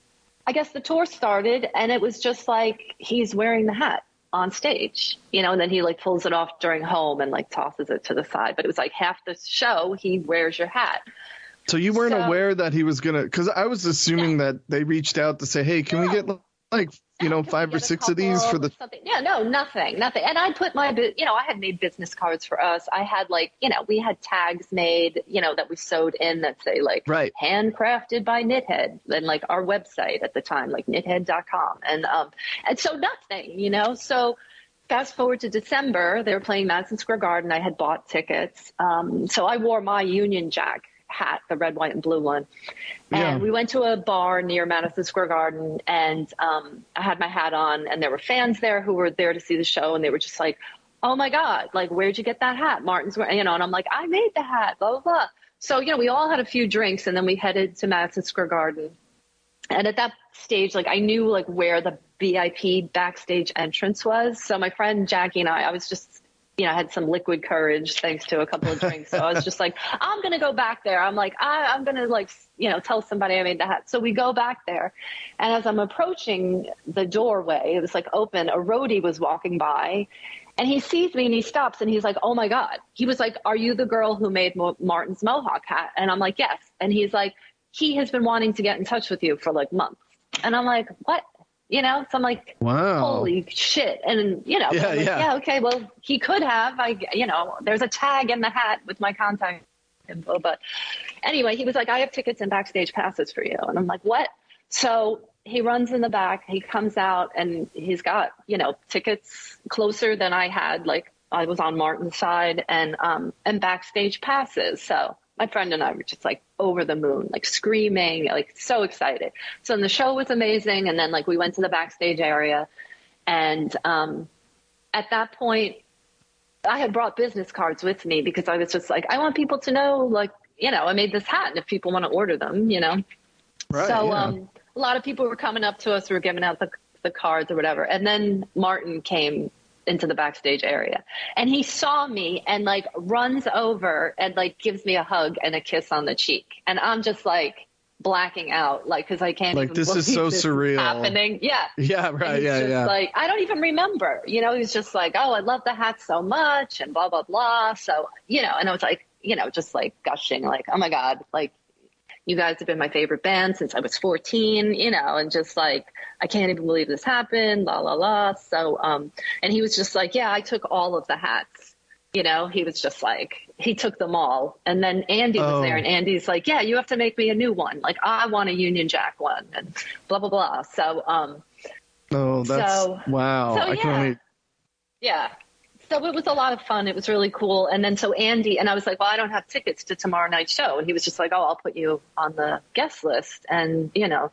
I guess the tour started and it was just like, he's wearing the hat on stage, you know, and then he like pulls it off during home and like tosses it to the side. But it was like half the show, he wears your hat. So you weren't So- aware that he was going to, because I was assuming that they reached out to say, hey, can we No. get like, you know, Can we five or get a six of these for couple the, something? Yeah, no, nothing, nothing. And I put my, bu- you know, I had made business cards for us. I had like, you know, we had tags made, you know, that we sewed in that say like Right. handcrafted by Knithead, and like our website at the time, like knithead dot com. And, um, and so nothing, you know, so fast forward to December, they were playing Madison Square Garden. I had bought tickets. Um, so I wore my Union Jack hat, the red, white, and blue one. And Yeah. we went to a bar near Madison Square Garden, and um, I had my hat on, and there were fans there who were there to see the show, and they were just like, oh my God, like, where'd you get that hat? Martin's wearing, you know, and I'm like, I made the hat, blah, blah, blah. So, you know, we all had a few drinks, and then we headed to Madison Square Garden. And at that stage, like, I knew, like, where the V I P backstage entrance was. So my friend Jackie and I, I was just, you know, I had some liquid courage thanks to a couple of drinks. So I was just like, I'm going to go back there. I'm like, I, I'm going to like, you know, tell somebody I made the hat. So we go back there. And as I'm approaching the doorway, it was like open, a roadie was walking by and he sees me and he stops and he's like, oh my God. He was like, are you the girl who made Mo- Martin's Mohawk hat? And I'm like, yes. And he's like, he has been wanting to get in touch with you for like months. And I'm like, what? You know, so I'm like, wow. holy shit. And, you know, Yeah, I'm like, yeah. yeah, okay, well, he could have. I, you know, there's a tag in the hat with my contact info. But anyway, he was like, I have tickets and backstage passes for you. And I'm like, what? So he runs in the back. He comes out and he's got, you know, tickets closer than I had. Like, I was on Martin's side and, um, and backstage passes. So my friend and I were just like over the moon, like screaming, like so excited. So then the show was amazing. And then like we went to the backstage area and um, at that point I had brought business cards with me because I was just like, I want people to know, like, you know, I made this hat and if people want to order them, you know. Right, so yeah. um, a lot of people were coming up to us. We were giving out the the cards or whatever. And then Martin came into the backstage area and he saw me and like runs over and like gives me a hug and a kiss on the cheek. And I'm just like blacking out, like, cause I can't like, even this believe is so this surreal is happening. Yeah. Yeah. Right. And he's Yeah. just Yeah. like, I don't even remember, you know, he's just like, oh, I love the hat so much and blah, blah, blah. So, you know, and I was like, you know, just like gushing, like, oh my God, like, you guys have been my favorite band since I was fourteen, you know, and just like, I can't even believe this happened, la, la, la. So, um, and he was just like, yeah, I took all of the hats, you know, he was just like, he took them all. And then Andy was Oh. there and Andy's like, yeah, you have to make me a new one. Like, I want a Union Jack one and blah, blah, blah. So, um, Oh, that's, so, wow. so, I yeah. can only, yeah. So it was a lot of fun. It was really cool. And then so Andy, and I was like, well, I don't have tickets to tomorrow night's show. And he was just like, oh, I'll put you on the guest list. And, you know,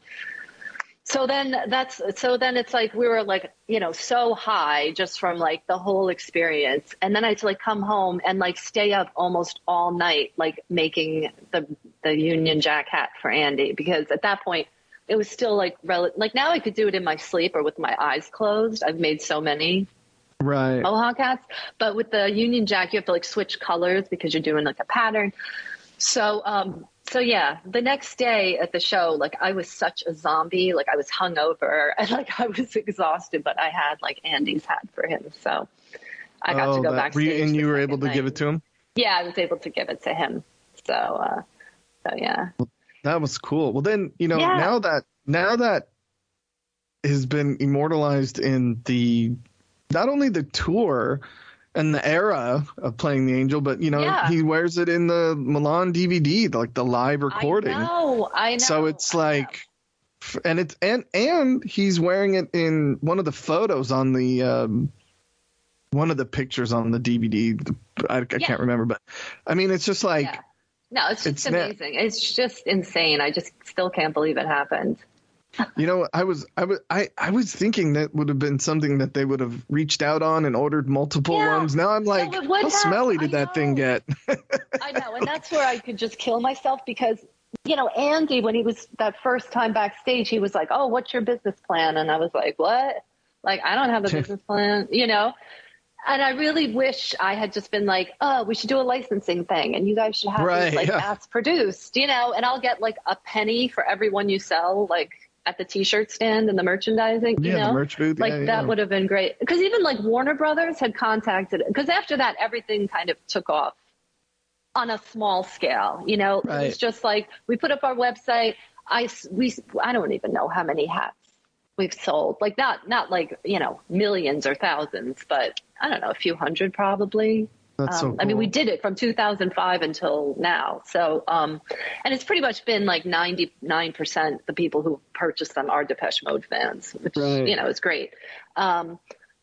so then that's, so then it's like, we were like, you know, so high just from like the whole experience. And then I had to like come home and like stay up almost all night, like making the, the Union Jack hat for Andy, because at that point it was still like, rel- like now I could do it in my sleep or with my eyes closed. I've made so many right. Mohawk hats, but with the Union Jack, you have to like switch colors because you're doing like a pattern. So, um, so yeah, the next day at the show, like I was such a zombie, like I was hungover and like I was exhausted, but I had like Andy's hat for him. So I got oh, to go that, backstage. you, and you the were able to night. give it to him? Yeah, I was able to give it to him. So, uh, so yeah. That was cool. Well, then, you know, Yeah. now that, now that has been immortalized in the, not only the tour and the era of playing the Angel, but, you know, Yeah. he wears it in the Milan D V D, like the live recording. I know, I know. So it's I know. like, and it's, and, and he's wearing it in one of the photos on the, um, one of the pictures on the D V D. I, I Yeah. can't remember, but I mean, it's just like, Yeah. No, it's just it's not- amazing. It's just insane. I just still can't believe it happened. you know, I was, I was, I, I was thinking that would have been something that they would have reached out on and ordered multiple Yeah. ones. Now I'm like, No, it would how have. smelly did I that thing know. get? I know, and that's where I could just kill myself because, you know, Andy, when he was that first time backstage, he was like, oh, what's your business plan? And I was like, what? Like, I don't have a business plan, you know? And I really wish I had just been like, oh, we should do a licensing thing and you guys should have Right, these like yeah. mass produced, you know, and I'll get like a penny for every one you sell, like at the t-shirt stand and the merchandising, you Yeah, the know, merch booth, like yeah, that yeah. would have been great. Because even like Warner Brothers had contacted, because after that, everything kind of took off on a small scale, you know, it Right. was just like, we put up our website. I, s- we, I don't even know how many hats we've sold, like not, not like, you know, millions or thousands, but I don't know, a few hundred probably. That's so Um, I mean, cool. we did it from two thousand five until now. So, um, and it's pretty much been like ninety-nine percent the people who purchased them are Depeche Mode fans, which, Right. you know, is great. Um,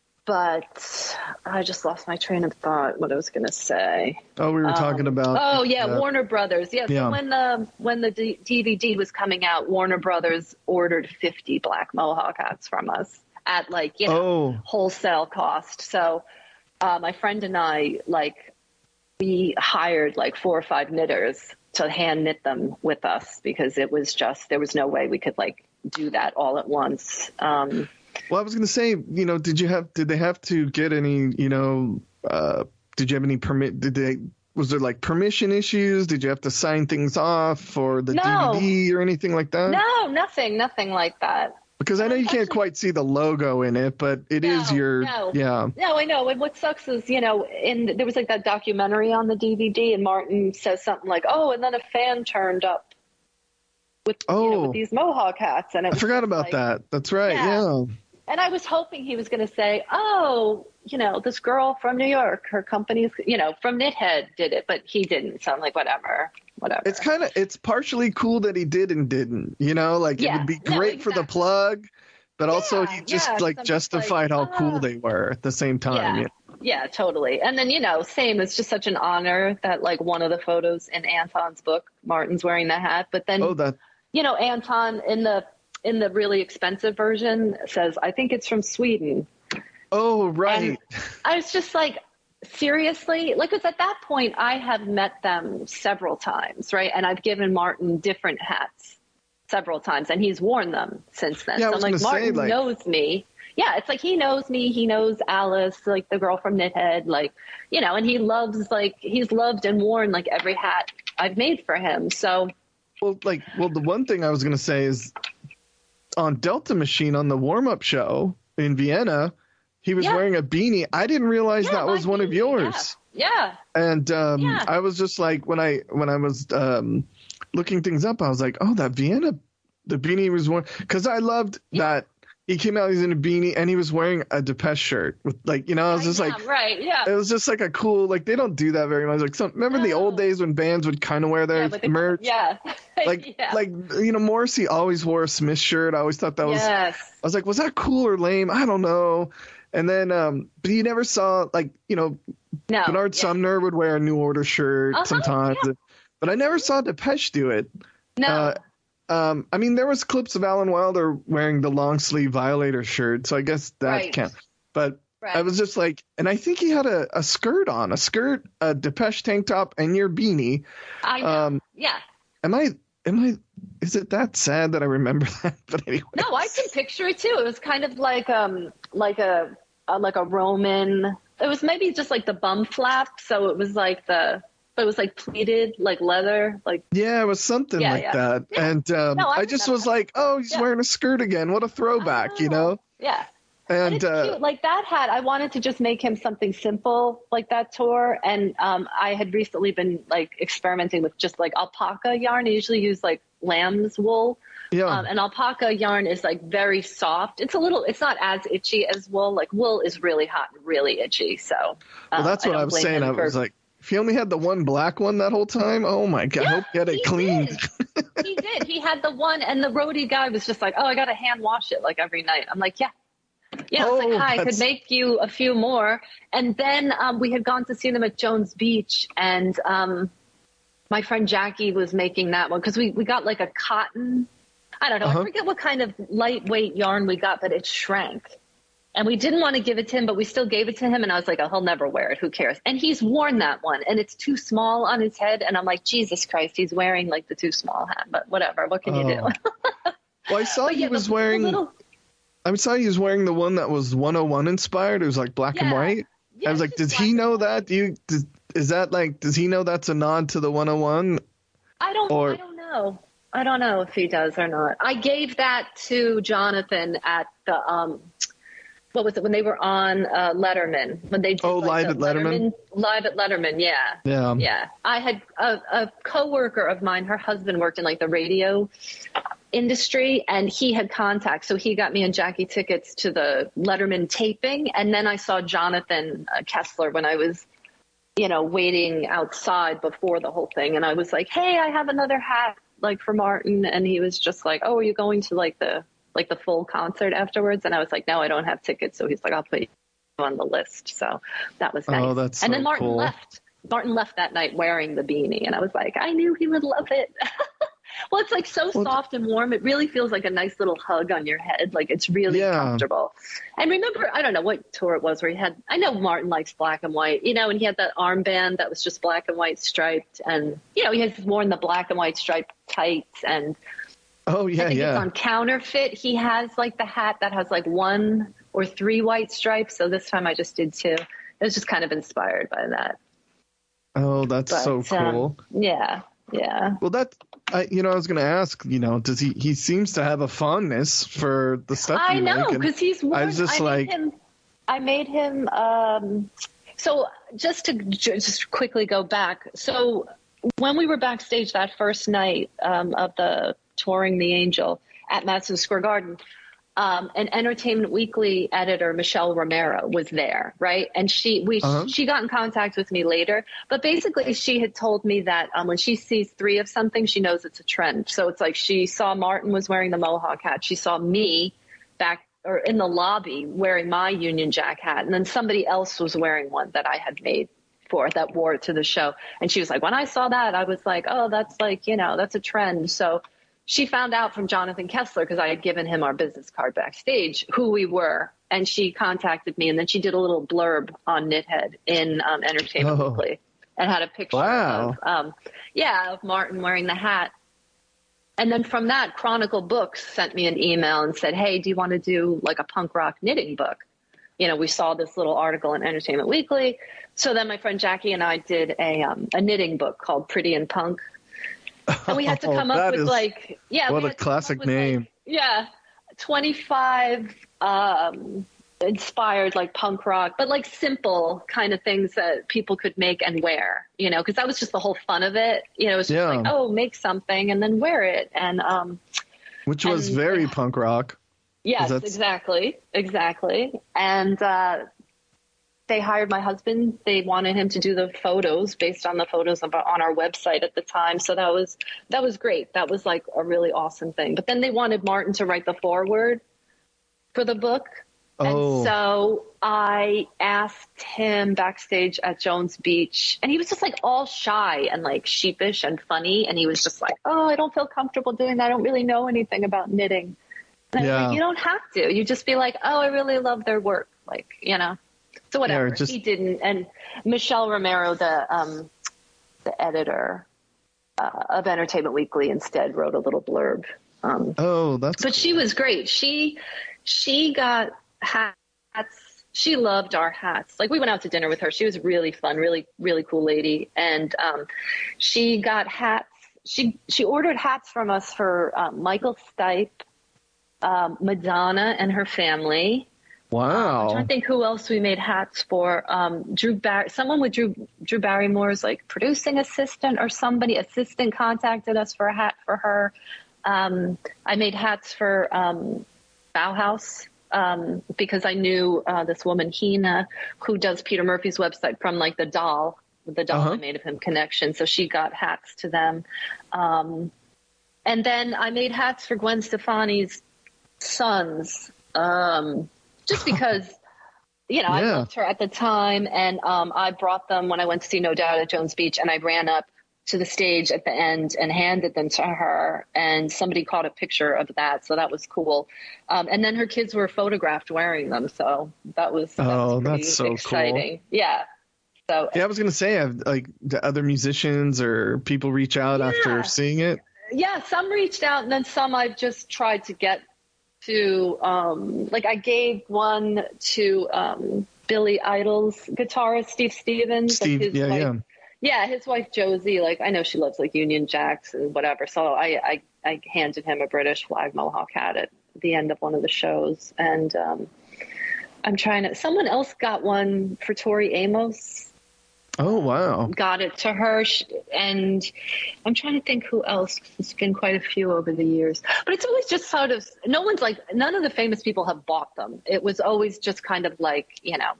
but I just lost my train of thought, what I was going to say. Oh, we were talking about. Oh yeah, uh, Warner Brothers. Yeah. So yeah. when the when the D- DVD was coming out, Warner Brothers ordered fifty black Mohawk hats from us at like, you know, Oh. wholesale cost. So uh, my friend and I, like, we hired like four or five knitters to hand knit them with us because it was just, there was no way we could like do that all at once. Um, Well, I was going to say, you know, did you have, did they have to get any, you know, uh, did you have any permit? Did they, was there like permission issues? Did you have to sign things off for the No. D V D or anything like that? no, nothing, nothing like that. Because I know you can't Actually- quite see the logo in it, but it is No, your, no. yeah. No, I know. And what sucks is, you know, in there was like that documentary on the D V D, and Martin says something like, "Oh, and then a fan turned up with, you know, Oh. with these Mohawk hats," and it I was forgot just about like- that. That's right. Yeah. Yeah. And I was hoping he was going to say, "Oh, you know, this girl from New York, her company's, you know, from Knithead did it," but he didn't. So I'm like, whatever, whatever. It's kind of, it's partially cool that he did and didn't, you know, like it Yeah. would be No, great for the exactly. plug, but also Yeah, he just yeah, like so I'm just justified like, how cool ah. they were at the same time. Yeah. Yeah. Yeah, totally. And then, you know, same, it's just such an honor that like one of the photos in Anton's book, Martin's wearing the hat, but then, Oh, that, you know, Anton in the, in the really expensive version says, I think it's from Sweden. oh, right. And I was just like, seriously? Like, because at that point I have met them several times, right? And I've given Martin different hats. several times, and he's worn them since then. Yeah, I so was I'm like, gonna say, Martin like- knows me. Yeah, it's like he knows me. He knows Alice, like the girl from Knithead, like, you know, and he loves, like, he's loved and worn, like, every hat I've made for him. So, Well, like, well, the one thing I was going to say is on Delta Machine on the warm-up show in Vienna, he was Yeah. wearing a beanie. I didn't realize yeah, that was my one of beanie, yours. Yeah. yeah. And um, Yeah. I was just like, when I when I was um, looking things up, I was like, oh, that Vienna, the beanie he was wearing, because I loved Yeah. that he came out, he's in a beanie, and he was wearing a Depeche shirt with, like, you know, I was just yeah, like, right, yeah. it was just like a cool, like, they don't do that very much. Like, some, remember the old No. days when bands would kind of wear their yeah, with the- merch? Yeah. Like, yeah. like you know, Morrissey always wore a Smith shirt. I always thought that was, yes. I was like, was that cool or lame? I don't know. And then, um, but you never saw, like, you know, No. Bernard yeah. Sumner would wear a New Order shirt Uh-huh, sometimes, but I never saw Depeche do it. No. Uh, um, I mean, there was clips of Alan Wilder wearing the long sleeve Violator shirt, so I guess that Right. counts. But right. I was just like, and I think he had a, a skirt on, a skirt, a Depeche tank top, and your beanie. I know. Um, yeah. am I? Am I? Is it that sad that I remember that? But anyway. No, I can picture it too. It was kind of like um like a, a like a Roman. It was maybe just like the bum flap, so it was like the but it was like pleated, like leather, like Yeah, it was something Yeah, like yeah. that. Yeah. And um, No, I I just remember. was like, oh, he's Yeah. wearing a skirt again. What a throwback, you know? yeah. And And it's uh, cute. Like that hat, I wanted to just make him something simple like that tour. And um, I had recently been like experimenting with just like alpaca yarn. I usually use like lamb's wool. yeah. Um, and alpaca yarn is like very soft. It's a little, it's not as itchy as wool. Like wool is really hot and really itchy. So, um, well, that's what I, don't was blame saying. him I for- was like, if he only had the one black one that whole time, oh my God, I hope he had it he cleaned. did. He did. He had the one, and the roadie guy was just like, "Oh, I got to hand wash it like every night." I'm like, "Yeah." Yeah, I was Oh, like, hi, I that's- could make you a few more. And then um, we had gone to see them at Jones Beach, and um, my friend Jackie was making that one because we, we got like a cotton, I don't know, Uh-huh. I forget what kind of lightweight yarn we got, but it shrank. And we didn't want to give it to him, but we still gave it to him. And I was like, oh, he'll never wear it. Who cares? And he's worn that one, and it's too small on his head. And I'm like, Jesus Christ, he's wearing like the too small hat. But whatever, what can you do? Oh. Well, I saw But he yeah, was the- the wearing. little- I saw he was wearing the one that was one oh one inspired. It was like black and Yeah. white. Yeah, I was it's like, just does black he and know white. that? Do you? Does, is that like? Does he know that's a nod to the one oh one? I don't. Or- I don't know. I don't know if he does or not. I gave that to Jonathan at the um, what was it when they were on uh, Letterman when they did Oh, like, Live the at Letterman? Live at Letterman, yeah, Yeah. yeah. I had a, a coworker of mine. Her husband worked in like the radio industry, and he had contacts, so he got me and Jackie tickets to the Letterman taping. And then I saw Jonathan uh, Kessler when I was, you know, waiting outside before the whole thing. And I was like, hey, I have another hat like for Martin. And he was just like, oh, are you going to like the, like the full concert afterwards? And I was like, no, I don't have tickets. So he's like, I'll put you on the list. So that was nice. Oh, that's and so then Martin cool. left. Martin left that night wearing the beanie. And I was like, I knew he would love it. Well, it's like so Well, soft and warm. It really feels like a nice little hug on your head. Like it's really Yeah. comfortable. And remember, I don't know what tour it was where he had, I know Martin likes black and white, you know, and he had that armband that was just black and white striped. And, you know, he has worn the black and white striped tights. And Oh yeah, I think yeah. it's on Counterfeit. He has like the hat that has like one or three white stripes. So this time I just did two. It was just kind of inspired by that. Oh, that's But, so um, cool. yeah. Yeah. Well, that I, you know, I was going to ask, you know, does he? He seems to have a fondness for the stuff I you know, make, and because he's worn, I was just I like, made him, I made him um, so just to j- just quickly go back. So when we were backstage that first night um, of the touring the Angel at Madison Square Garden, um, an Entertainment Weekly editor, Michelle Romero, was there, right? And she we Uh-huh. she got in contact with me later, but basically she had told me that um, when she sees three of something, she knows it's a trend. So it's like she saw Martin was wearing the Mohawk hat, she saw me back or in the lobby wearing my Union Jack hat, and then somebody else was wearing one that I had made for that wore it to the show. And she was like, when I saw that, I was like, oh, that's like, you know, that's a trend. So she found out from Jonathan Kessler, because I had given him our business card backstage, who we were. And she contacted me, and then she did a little blurb on Knithead in um, Entertainment Oh. Weekly and had a picture Wow. of, um, yeah, of Martin wearing the hat. and then from that, Chronicle Books sent me an email and said, hey, do you want to do like a punk rock knitting book? You know, we saw this little article in Entertainment Weekly. So then my friend Jackie and I did a um, a knitting book called Pretty and Punk. And we had to come oh, up with is, like, yeah. What a classic name. Like, yeah. twenty-five um, inspired like punk rock, but like simple kind of things that people could make and wear, you know, because that was just the whole fun of it. You know, it was just yeah. like, oh, make something and then wear it. And, um, which was and, very uh, punk rock. Yes, exactly. Exactly. And, uh, they hired my husband. They wanted him to do the photos based on the photos of, on our website at the time. So that was, that was great. That was like a really awesome thing. But then they wanted Martin to write the foreword for the book. Oh. And so I asked him backstage at Jones Beach, and he was just like all shy and like sheepish and funny. And he was just like, oh, I don't feel comfortable doing that. I don't really know anything about knitting. And yeah. I was like, you don't have to. You just be like, oh, I really love their work. Like, you know. So whatever, yeah, just... he didn't. And Michelle Romero, the um, the editor uh, of Entertainment Weekly, instead wrote a little blurb. Um, oh, that's. But cool. she was great. She she got hats. She loved our hats. Like we went out to dinner with her. She was really fun, really really cool lady. And um, she got hats. She she ordered hats from us for um, Michael Stipe, um, Madonna, and her family. Wow. Um, I'm trying to think who else we made hats for. Um, Drew Bar- someone with Drew Drew Barrymore's like producing assistant or somebody assistant contacted us for a hat for her. Um, I made hats for um, Bauhaus um, because I knew uh, this woman Hina who does Peter Murphy's website from like the doll, the doll uh-huh. I made of him connection. So she got hats to them. Um, and then I made hats for Gwen Stefani's sons. Um, Just because, you know, yeah. I loved her at the time, and um, I brought them when I went to see No Doubt at Jones Beach, and I ran up to the stage at the end and handed them to her, and somebody caught a picture of that, so that was cool. Um, and then her kids were photographed wearing them, so that was, that oh, was pretty that's so exciting. Cool. Yeah. So yeah, I was gonna say, have like the other musicians or people reach out yeah. after seeing it? Yeah, some reached out, and then some I've just tried to get. To um, like I gave one to um, Billy Idol's guitarist Steve Stevens. Steve, his yeah, wife, yeah, yeah. His wife Josie. Like I know she loves like Union Jacks and whatever. So I, I, I handed him a British flag mohawk hat at the end of one of the shows, and um, I'm trying to. Someone else got one for Tori Amos. Oh wow! Got it to her, and I'm trying to think who else. It's been quite a few over the years, but it's always just sort of. No one's like none of the famous people have bought them. It was always just kind of like you know,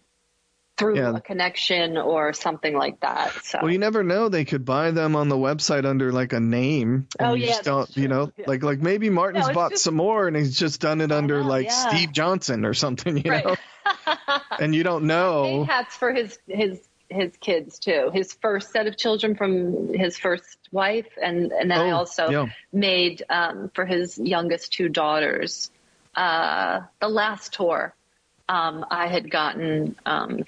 through yeah. a connection or something like that. So well, you never know. They could buy them on the website under like a name. And oh you yeah, just don't you know yeah. like like maybe Martin's no, bought just, some more and he's just done it under know, like yeah. Steve Johnson or something, you right. know. And you don't know. I made hats for his his. his kids too, his first set of children from his first wife. And, and then oh, I also yeah. made, um, for his youngest two daughters, uh, the last tour, um, I had gotten, um,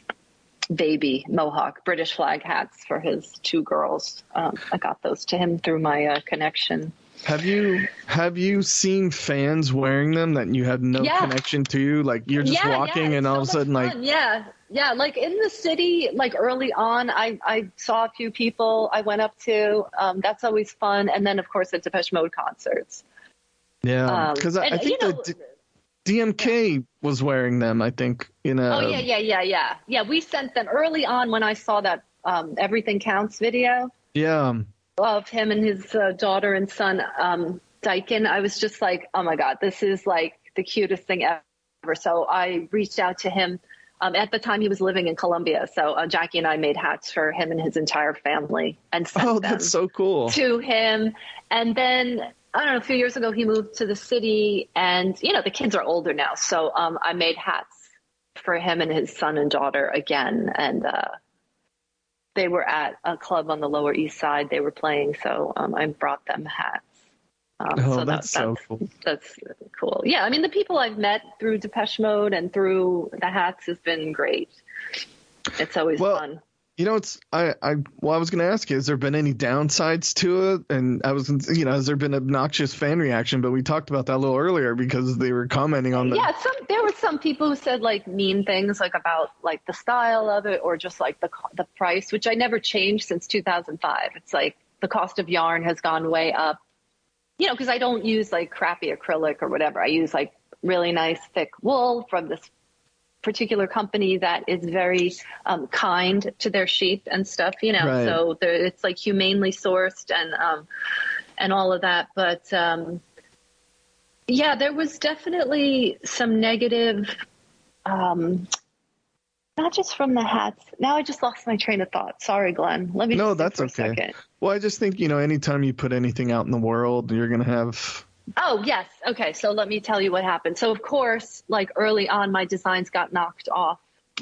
baby Mohawk British flag hats for his two girls. Um, I got those to him through my, uh, connection. Have you have you seen fans wearing them that you had no yeah. connection to? Like you're just yeah, walking yeah, and all so of a sudden fun. like yeah yeah like in the city, like early on I I saw a few people I went up to. Um, that's always fun. And then of course at Depeche Mode concerts. Yeah, because um, I, I think you know, that D- DMK yeah. was wearing them. I think you know. Oh yeah yeah yeah yeah yeah. We sent them early on when I saw that um, Everything Counts video. Yeah. Of him and his uh, daughter and son, um, Dyken. I was just like, oh my God, this is like the cutest thing ever. So I reached out to him. Um, at the time he was living in Colombia. So uh, Jackie and I made hats for him and his entire family and sent oh, them that's so cool. to him. And then, I don't know, a few years ago, he moved to the city and, you know, the kids are older now. So um, I made hats for him and his son and daughter again. And, uh, they were at a club on the Lower East Side. They were playing, so um, I brought them hats. Um, oh, so that's that, so that's, cool. That's cool. Yeah, I mean, the people I've met through Depeche Mode and through the hats has been great. It's always well, fun. You know, it's I, I well, I was going to ask you, has there been any downsides to it? And I was, you know, has there been obnoxious fan reaction? But we talked about that a little earlier because they were commenting on the. Yeah, some there were some people who said like mean things like about like the style of it or just like the the price, which I never changed since two thousand five. It's like the cost of yarn has gone way up, you know, because I don't use like crappy acrylic or whatever. I use like really nice thick wool from this particular company that is very um, kind to their sheep and stuff, you know, right. So it's like humanely sourced and, um, and all of that. But, um, yeah, there was definitely some negative, um, not just from the hats. Now I just lost my train of thought. Sorry, Glenn. Let me No, just that's for okay. a second. Well, I just think, you know, anytime you put anything out in the world, you're going to have. Oh, yes. Okay. So let me tell you what happened. So, of course, like early on, my designs got knocked off.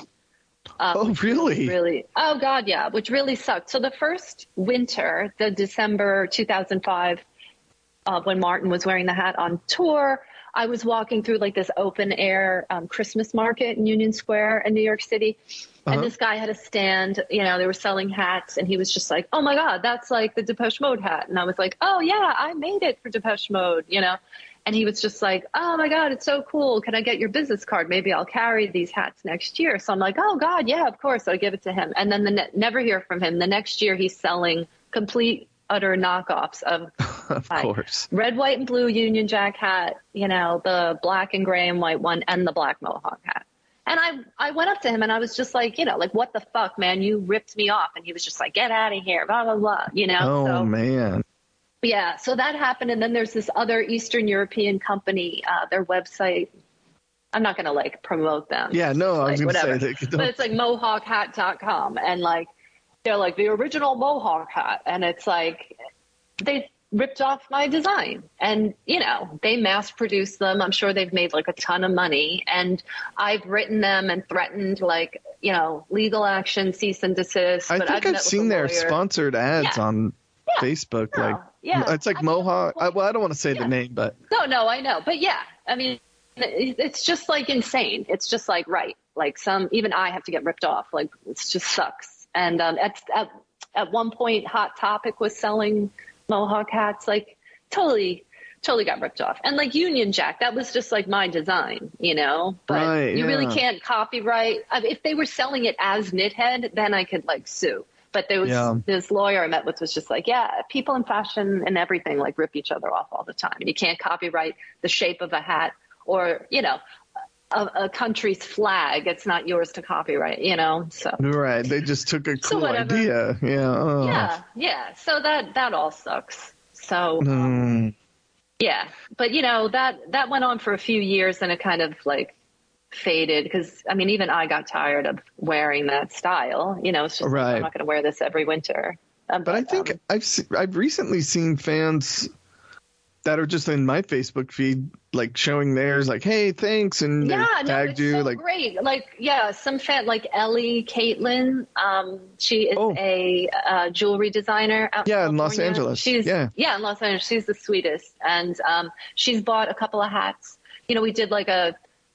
Uh, oh, really? Really? Oh, God, yeah, which really sucked. So the first winter, the December two thousand five, uh, when Martin was wearing the hat on tour, I was walking through like this open air um, Christmas market in Union Square in New York City. And Uh-huh. this guy had a stand, you know, they were selling hats and he was just like, oh my God, that's like the Depeche Mode hat. And I was like, oh yeah, I made it for Depeche Mode, you know? And he was just like, oh my God, it's so cool. Can I get your business card? Maybe I'll carry these hats next year. So I'm like, oh God, yeah, of course. I'll give it to him. And then the ne- never hear from him. The next year he's selling complete, utter knockoffs of, of like, course, red, white, and blue Union Jack hat, you know, the black and gray and white one, and the black Mohawk hat. And I, I went up to him and I was just like, you know, like, what the fuck, man? You ripped me off. And he was just like, get out of here, blah, blah, blah, you know? Oh, so, man. Yeah. So that happened. And then there's this other Eastern European company, uh, their website. I'm not going to like promote them. Yeah, no, I was like, going to say that. But it's like mohawk hat dot com. And like, they're like the original Mohawk hat. And it's like, they ripped off my design and, you know, they mass produced them. I'm sure they've made like a ton of money and I've written them and threatened like, you know, legal action, cease and desist. I but think I've, I've seen their sponsored ads yeah. on yeah. Facebook. No. Like, yeah. it's like I mean, Mohawk. I, well, I don't want to say yeah. the name, but. No, no, I know. But yeah, I mean, it's just like insane. It's just like, right. Like some, even I have to get ripped off. Like it just sucks. And um, at, at, at one point, Hot Topic was selling Mohawk hats, like totally, totally got ripped off. And like Union Jack, that was just like my design, you know, but right, you yeah. really can't copyright. I mean, if they were selling it as Knithead, then I could like sue. But there was yeah. this lawyer I met with was just like, yeah, people in fashion and everything like rip each other off all the time. And you can't copyright the shape of a hat or, you know, a, a country's flag. It's not yours to copyright, you know? So right. They just took a cool so idea. Yeah. Oh. Yeah. Yeah. So that, that all sucks. So, Mm. um, yeah, but you know, that, that went on for a few years and it kind of like faded because I mean, even I got tired of wearing that style, you know, it's just right. like, I'm not going to wear this every winter. Um, but, but I think um, I've, se- I've recently seen fans that are just in my Facebook feed, like showing theirs, like, hey, thanks. And yeah, they no, tagged it's you so like, great. Like, yeah, some fan, like Ellie Caitlin, um, she is oh. a uh, jewelry designer out yeah, in in Los Angeles. She's, yeah. yeah, in Los Angeles. She's the sweetest. And um, she's bought a couple of hats. You know, we did like a,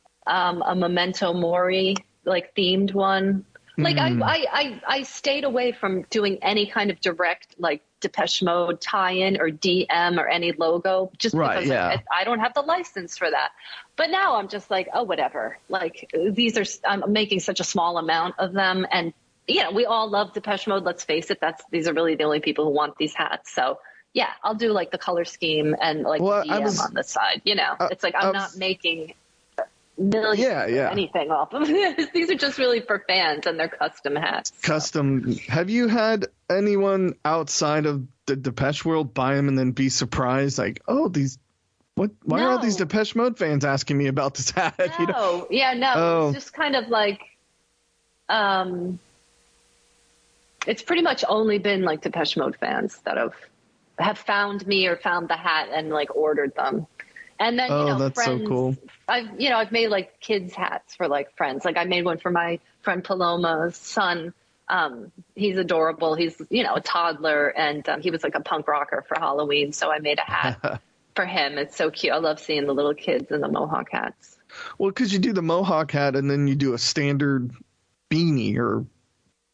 um, a Memento Mori, like themed one. Like mm. I, I, I, I stayed away from doing any kind of direct, like Depeche Mode tie-in or D M or any logo, just right, because yeah. like, I, I don't have the license for that. But now I'm just like, oh, whatever. Like these are, I'm making such a small amount of them. And, you know, we all love Depeche Mode. Let's face it. That's, these are really the only people who want these hats. So yeah, I'll do like the color scheme and like well, the D M was, on the side, you know, uh, it's like, I'm was, not making millions yeah, yeah. or anything off of this. These are just really for fans and they're custom hats. So. Custom. Have you had anyone outside of the Depeche world buy them and then be surprised? Like, oh, these, what, why no. are all these Depeche Mode fans asking me about this hat? No, you know? yeah, no, oh. it's just kind of like, um, it's pretty much only been like Depeche Mode fans that have, have found me or found the hat and like ordered them. And then, oh, you know, that's friends, so cool. I've, you know, I've made like kids hats for like friends. Like I made one for my friend Paloma's son. Um, he's adorable. He's, you know, a toddler and um, he was like a punk rocker for Halloween. So I made a hat for him. It's so cute. I love seeing the little kids in the Mohawk hats. Well, cause you do the Mohawk hat and then you do a standard beanie or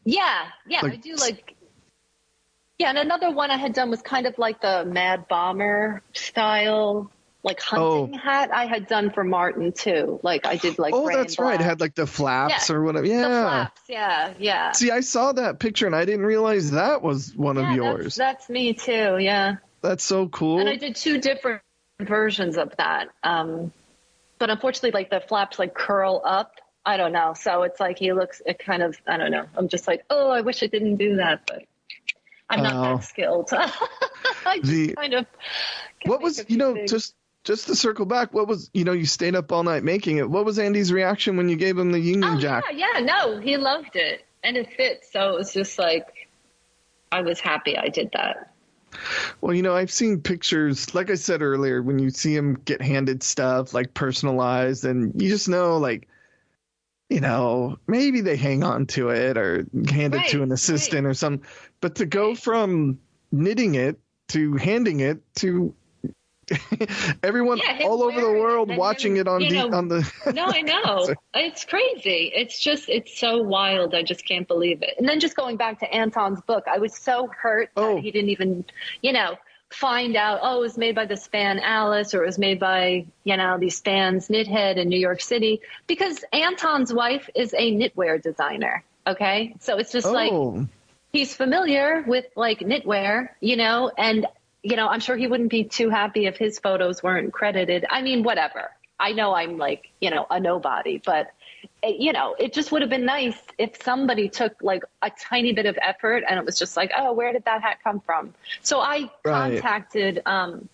Yeah, yeah, Like- I do like. Yeah, and another one I had done was kind of like the Mad Bomber style, like hunting Oh. hat I had done for Martin too. Like I did like. Oh, gray that's and right. It black. had like the flaps Yeah, or whatever. Yeah. The flaps, yeah, yeah. See, I saw that picture and I didn't realize that was one yeah, of yours. That's, that's me too. Yeah, That's so cool. and I did two different versions of that. Um, but unfortunately, like the flaps like curl up. I don't know. So it's like he looks. It kind of. I don't know. I'm just like, oh, I wish I didn't do that, but I'm not Oh. that skilled. I just The- kind of. can What make was, a you few know, things. just just to circle back, what was, you know, you stayed up all night making it. What was Andy's reaction when you gave him the Union Oh Jack? yeah, yeah. No, he loved it, and it fit. So it was just like, I was happy I did that. Well, you know, I've seen pictures, like I said earlier, when you see him get handed stuff like personalized, and you just know, like, you know, maybe they hang on to it or hand it to Right, an assistant right. or something. But to go Right. from knitting it to handing it to everyone Yeah, him all over the wearing it world and watching him, it on you the, know, on the No, I know. It's crazy. It's just, it's so wild. I just can't believe it. And then just going back to Anton's book, I was so hurt Oh. that he didn't even, you know, find out, oh, it was made by the Span Alice, or it was made by, you know, these Spans Knithead in New York City, because Anton's wife is a knitwear designer. Okay. So it's just like, oh, he's familiar with like knitwear, you know, and, you know, I'm sure he wouldn't be too happy if his photos weren't credited. I mean, whatever. I know I'm like, you know, a nobody, but, it, you know, it just would have been nice if somebody took like a tiny bit of effort and it was just like, oh, where did that hat come from? So I Right. contacted, um,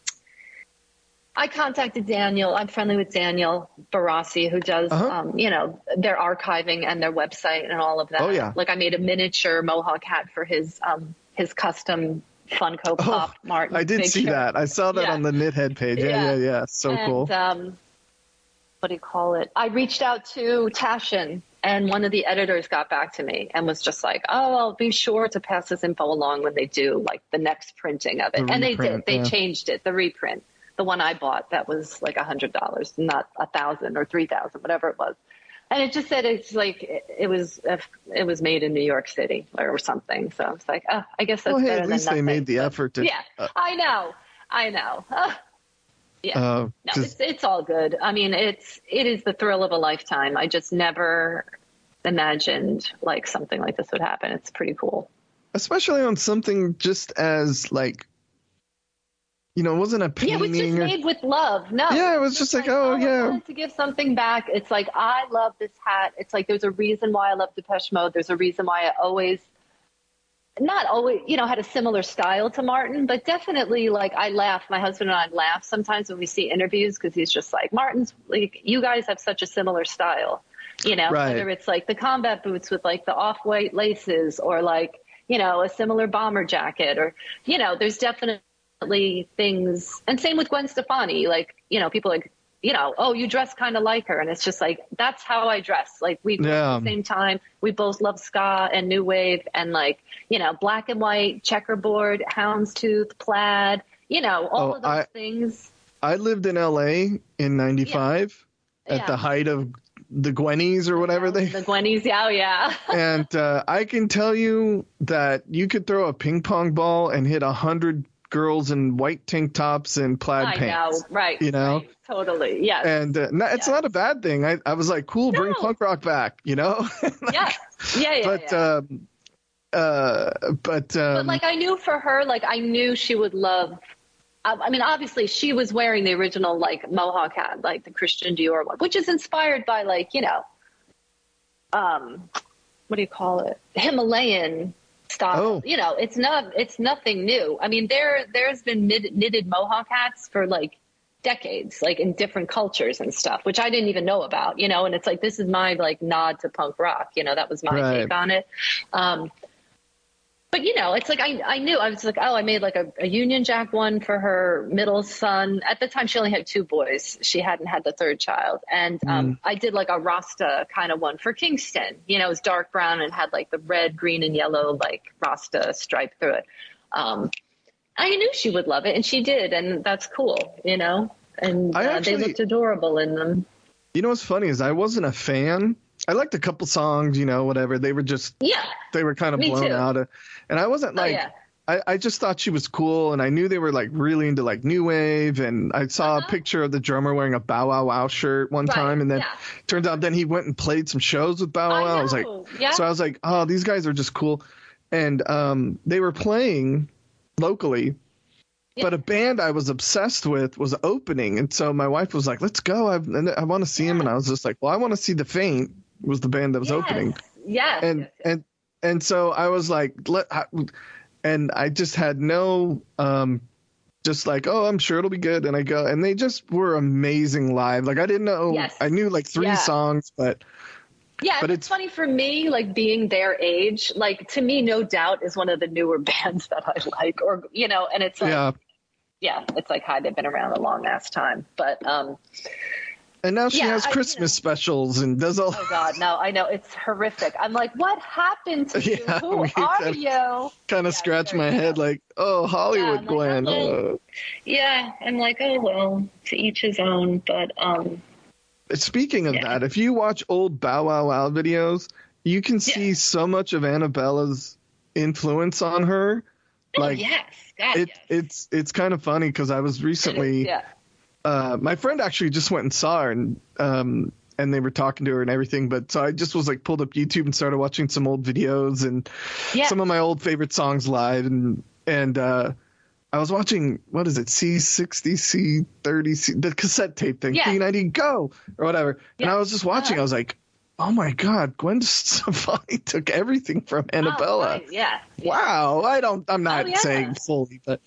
I contacted Daniel. I'm friendly with Daniel Barassi, who does, Uh-huh. um, you know, their archiving and their website and all of that. Oh, yeah. Like I made a miniature Mohawk hat for his, um, his custom Funko Pop Martin. Oh, I did see figure. that. I saw that Yeah. on the Knithead page. Yeah, yeah, Yeah. yeah. So and, cool. Um, what do you call it? I reached out to Tashin, and one of the editors got back to me and was just like, "Oh, I'll be sure to pass this info along when they do like the next printing of it." The And they reprint, did. They yeah. changed it. The reprint, the one I bought, that was like a hundred dollars, not a thousand or three thousand, whatever it was. And it just said it's like it, it was it was made in New York City or something. So I was like, oh, I guess that's Well, hey, better at least than they nothing. made the But, effort to. yeah, uh, I know, I know. Uh, yeah, uh, no, just- it's it's all good. I mean, it's it is the thrill of a lifetime. I just never imagined like something like this would happen. It's pretty cool. especially on something just as like, you know, it wasn't a Yeah, it was just painting or made with love. No. Yeah, it was just like, oh, I yeah. wanted to give something back. It's like, I love this hat. It's like, there's a reason why I love Depeche Mode. There's a reason why I always, not always, you know, had a similar style to Martin, but definitely like I laugh. My husband and I laugh sometimes when we see interviews because he's just like, Martin's like, you guys have such a similar style, you know, Right. whether it's like the combat boots with like the off-white laces or like, you know, a similar bomber jacket or, you know, there's definitely things. And same with Gwen Stefani, like, you know, people like, you know, oh, you dress kind of like her. And it's just like, that's how I dress. Like we grew up at the Yeah. same time. We both love ska and new wave and like, you know, black and white, checkerboard, houndstooth, plaid, you know, all Oh, of those I- things. I lived in L A in ninety-five at Yeah. the height of the Gwennies or whatever they. The Gwennies, yeah, oh, yeah. And uh, I can tell you that you could throw a ping pong ball and hit a hundred girls in white tank tops and plaid I pants. know, right. You know? right, totally, yes. And uh, no, it's Yeah. not a bad thing. I, I was like, cool, bring No. punk rock back, you know? yeah, yeah, yeah. but, yeah. um, uh, but, um, But like I knew for her, like I knew she would love. I, I mean, obviously she was wearing the original like Mohawk hat, like the Christian Dior one, which is inspired by like you know, um, what do you call it, Himalayan style. Oh. You know, it's not, it's nothing new. I mean, there there's been knit, knitted Mohawk hats for like decades, like in different cultures and stuff, which I didn't even know about. You know, and it's like this is my like nod to punk rock. You know, that was my Right. take on it. Um, But, you know, it's like I I knew. I was like, oh, I made like a, a Union Jack one for her middle son. At the time, she only had two boys. She hadn't had the third child. And um, I did like a Rasta kind of one for Kingston. You know, it was dark brown and had like the red, green, and yellow like Rasta stripe through it. Um, I knew she would love it, and she did. And that's cool, you know. And I uh, actually- they looked adorable in them. You know what's funny is I wasn't a fan I liked a couple songs, you know, whatever. They were just, Yeah. they were kind of Me blown too. out. Of, and I wasn't Oh, like, yeah. I, I just thought she was cool, and I knew they were like really into like new wave. And I saw Uh-huh. a picture of the drummer wearing a Bow Wow Wow shirt one Right, time, and then yeah. turns out then he went and played some shows with Bow Wow I Wow. I was like, know, yeah. so I was like, oh, these guys are just cool. And um, they were playing locally. Yeah. But a band I was obsessed with was opening, and so my wife was like, "Let's go! I, I want to see him." And I was just like, "Well, I want to see The Faint." Was the band that was Yes. opening, Yes. and yes, yes. and and so I was like, "Let," I, and I just had no, um, just like, "Oh, I'm sure it'll be good." And I go, and they just were amazing live. Like I didn't know, Yes. I knew like three Yeah. songs, but Yeah, But and it's, it's- funny for me, like being their age, like to me, No Doubt is one of the newer bands that I like, or, you know, and it's like, yeah. yeah, it's like, hi, they've been around a long ass time. But, um, And now she Yeah, has I- you Christmas specials and does all. oh God, no, I know it's horrific. I'm like, what happened to you? Yeah, Who me are too. you? Kind of Yeah, scratch very my head sad. like, oh, Hollywood Yeah, I'm like, Gwen. oh, uh. Yeah, I'm like, oh, well, to each his own. But, um, Speaking of Yeah. that, if you watch old Bow Wow Wow videos, you can see Yeah. so much of Annabella's influence on her. oh, Like yes, God, it, yes. it's it's kind of funny because I was recently, yeah. uh, my friend actually just went and saw her and um and they were talking to her and everything. But so I just was like pulled up YouTube and started watching some old videos and Yeah. some of my old favorite songs live and and uh, I was watching, what is it, C sixty, C thirty, C, the cassette tape thing, Yeah. P ninety, go, or whatever. And Yeah. I was just watching, Uh-huh. I was like, oh my God, Gwen Stefani took everything from Oh, Annabella. right, yeah. Wow. I don't, I'm not Oh, yeah. saying fully, but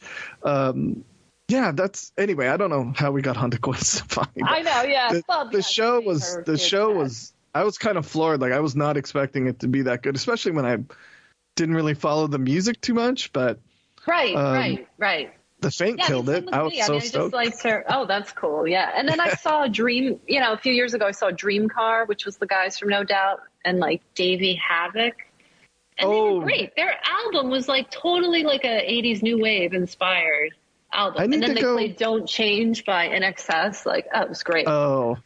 um, yeah, that's, anyway, I don't know how we got onto Gwen Stefani. but I know, yeah. The, Well, the yeah, show seeing was, her the is show sad. was, I was kind of floored. Like I was not expecting it to be that good, especially when I didn't really follow the music too much, but Right, um, right, right. The Faint Yeah, killed I mean, it. same with I was me. I so mean, I just stoked. liked her. Oh, that's cool. Yeah. And then I saw Dream, you know, a few years ago, I saw Dream Car, which was the guys from No Doubt, and like Davey Havoc. And they Oh. were great. Their album was like totally like a eighties new wave inspired album. I need And then to they go- played Don't Change by N X S. Like, oh, it was great. Oh,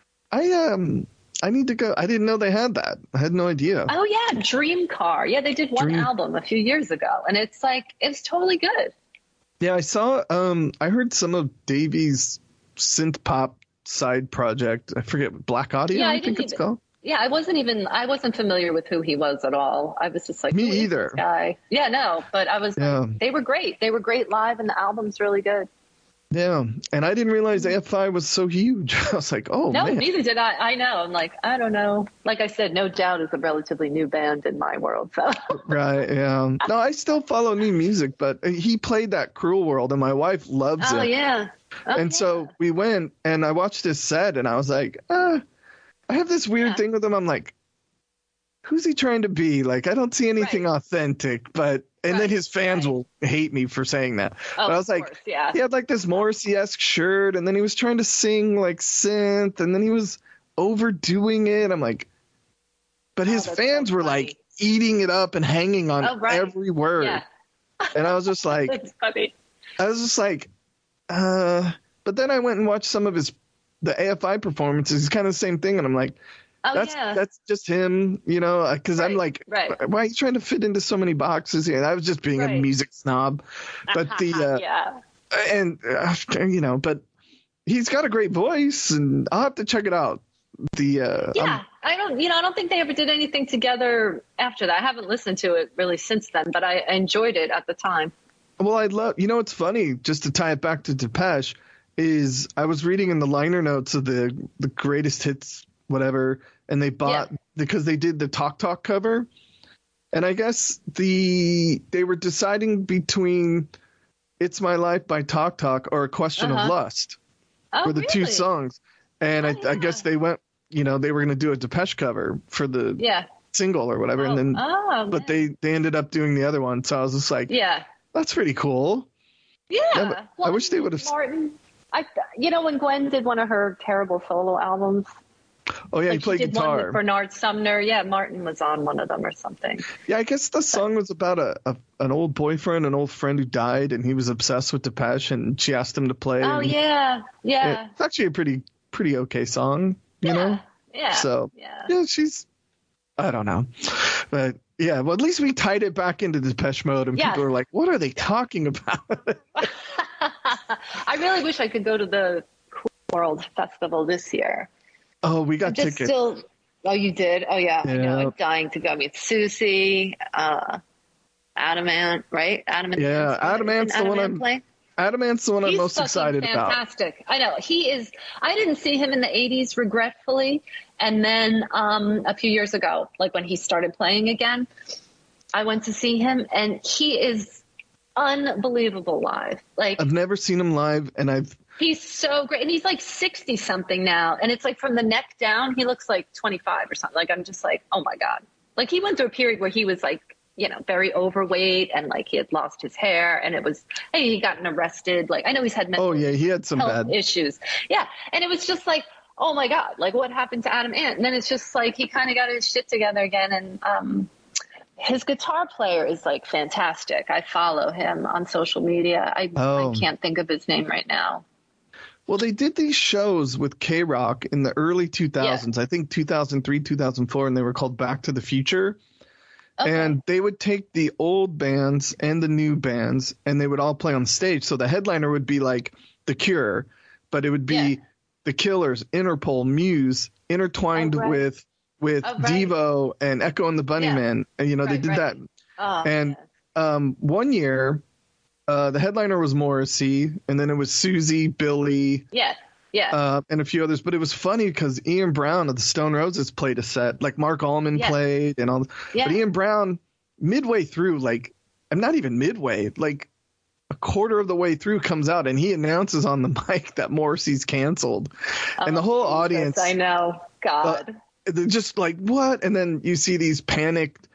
I um, I need to go. I didn't know they had that. I had no idea. oh, yeah. Dream Car. Yeah, they did one Dream- album a few years ago. And it's like, it's totally good. Yeah, I saw. Um, I heard some of Davey's synth pop side project. I forget Black Audio. Yeah, I I think didn't it's even- called. Yeah, I wasn't even, I wasn't familiar with who he was at all. I was just like, Me who is either. this guy? Yeah, no, but I was, Yeah. like, they were great. They were great live and the album's really good. Yeah, and I didn't realize A F I was so huge. I was like, oh No, man. neither did I. I know. I'm like, I don't know. Like I said, No Doubt is a relatively new band in my world. So, Right. Yeah. No, I still follow new music, but he played that Cruel World, and my wife loves oh, it. yeah. Oh, and yeah. so we went, and I watched his set, and I was like, uh, I have this weird Yeah. thing with him. I'm like, who's he trying to be? Like, I don't see anything Right. authentic, but, and then Right, his fans right. will hate me for saying that. Oh, but I was of like, course, yeah. he had like this Morrissey-esque shirt, and then he was trying to sing like synth, and then he was overdoing it. I'm like, but Oh, his that's fans so were funny. like eating it up and hanging on Oh, right. every word. Yeah. And I was just like, That's funny. I was just like, uh, but then I went and watched some of his, the A F I performances. It's kind of the same thing. And I'm like, Oh, that's, yeah. that's just him, you know, because I'm Right, like, right. why are you trying to fit into so many boxes here? And I was just being a Right. music snob, but the, uh, yeah. and, uh, you know, but he's got a great voice and I'll have to check it out. The, uh, Yeah, I'm- I don't, you know, I don't think they ever did anything together after that. I haven't listened to it really since then, but I enjoyed it at the time. Well, I love, you know, what's funny, just to tie it back to Depeche, is I was reading in the liner notes of the, the greatest hits, whatever, and they bought, because they did the Talk Talk cover. And I guess the, they were deciding between It's My Life by Talk Talk or A Question of Uh-huh. Lust Oh, were the two really? songs. And Oh, I, I yeah. guess they went, you know, they were going to do a Depeche cover for the Yeah. single or whatever. Oh, and then, oh, but man. they, they ended up doing the other one. So I was just like, Yeah. that's pretty cool. Yeah. Yeah, but well, I wish they would've- Martin. I, you know, when Gwen did one of her terrible solo albums, Oh yeah, like he played she did one guitar. with Bernard Sumner. Yeah, Martin was on one of them or something. Yeah, I guess the song was about a, a an old boyfriend, an old friend who died, and he was obsessed with Depeche, and she asked him to play. Oh and yeah, yeah, It's actually a pretty pretty okay song, you yeah. know. Yeah. So yeah. yeah, she's. I don't know, but yeah. Well, at least we tied it back into Depeche Mode, and Yes. people are like, "What are they talking about?" I really wish I could go to the Cool World Festival this year. Oh, we got I'm just tickets. Still, oh, you did? Oh, yeah. Yeah. I know. I'm dying to go. I mean, Susie, uh, Adamant, right? Adamant. Yeah, Adamant's the one I'm. Play? Adamant's the one I'm He's most excited fantastic. about. Fantastic. I know. He is. I didn't see him in the eighties, regretfully. And then um, a few years ago, like when he started playing again, I went to see him, and he is unbelievable live. Like I've never seen him live, and I've. He's so great. And he's like sixty something now. And it's like from the neck down, he looks like twenty-five or something. Like, I'm just like, oh my God. Like, he went through a period where he was like, you know, very overweight, and like he had lost his hair, and it was, hey, he gotten arrested. Like, I know he's had mental Oh yeah, he had some health bad issues. Yeah. And it was just like, oh my God, like what happened to Adam Ant? And then it's just like, he kind of got his shit together again. And, um, his guitar player is like fantastic. I follow him on social media. I, Oh. I can't think of his name right now. Well, they did these shows with K-Rock in the early two thousands. Yeah. I think two thousand three, two thousand four, and they were called Back to the Future. Okay. And they would take the old bands and the new bands, and they would all play on stage. So the headliner would be like The Cure, but it would be Yeah. The Killers, Interpol, Muse, intertwined Oh, right. with with Oh, right. Devo and Echo and the Bunnymen. And, you know, they Right, did right. that. Oh, And yeah. um, one year, uh, the headliner was Morrissey, and then it was Susie, Billy, Yeah. Yeah. uh, and a few others. But it was funny because Ian Brown of the Stone Roses played a set, like Mark Allman Yeah. played and all. Yeah. But Ian Brown, midway through, like, I'm not even midway, like a quarter of the way through, comes out and he announces on the mic that Morrissey's canceled, and the Oh, whole Jesus, audience, I know. God. they're just like, what? And then you see these panicked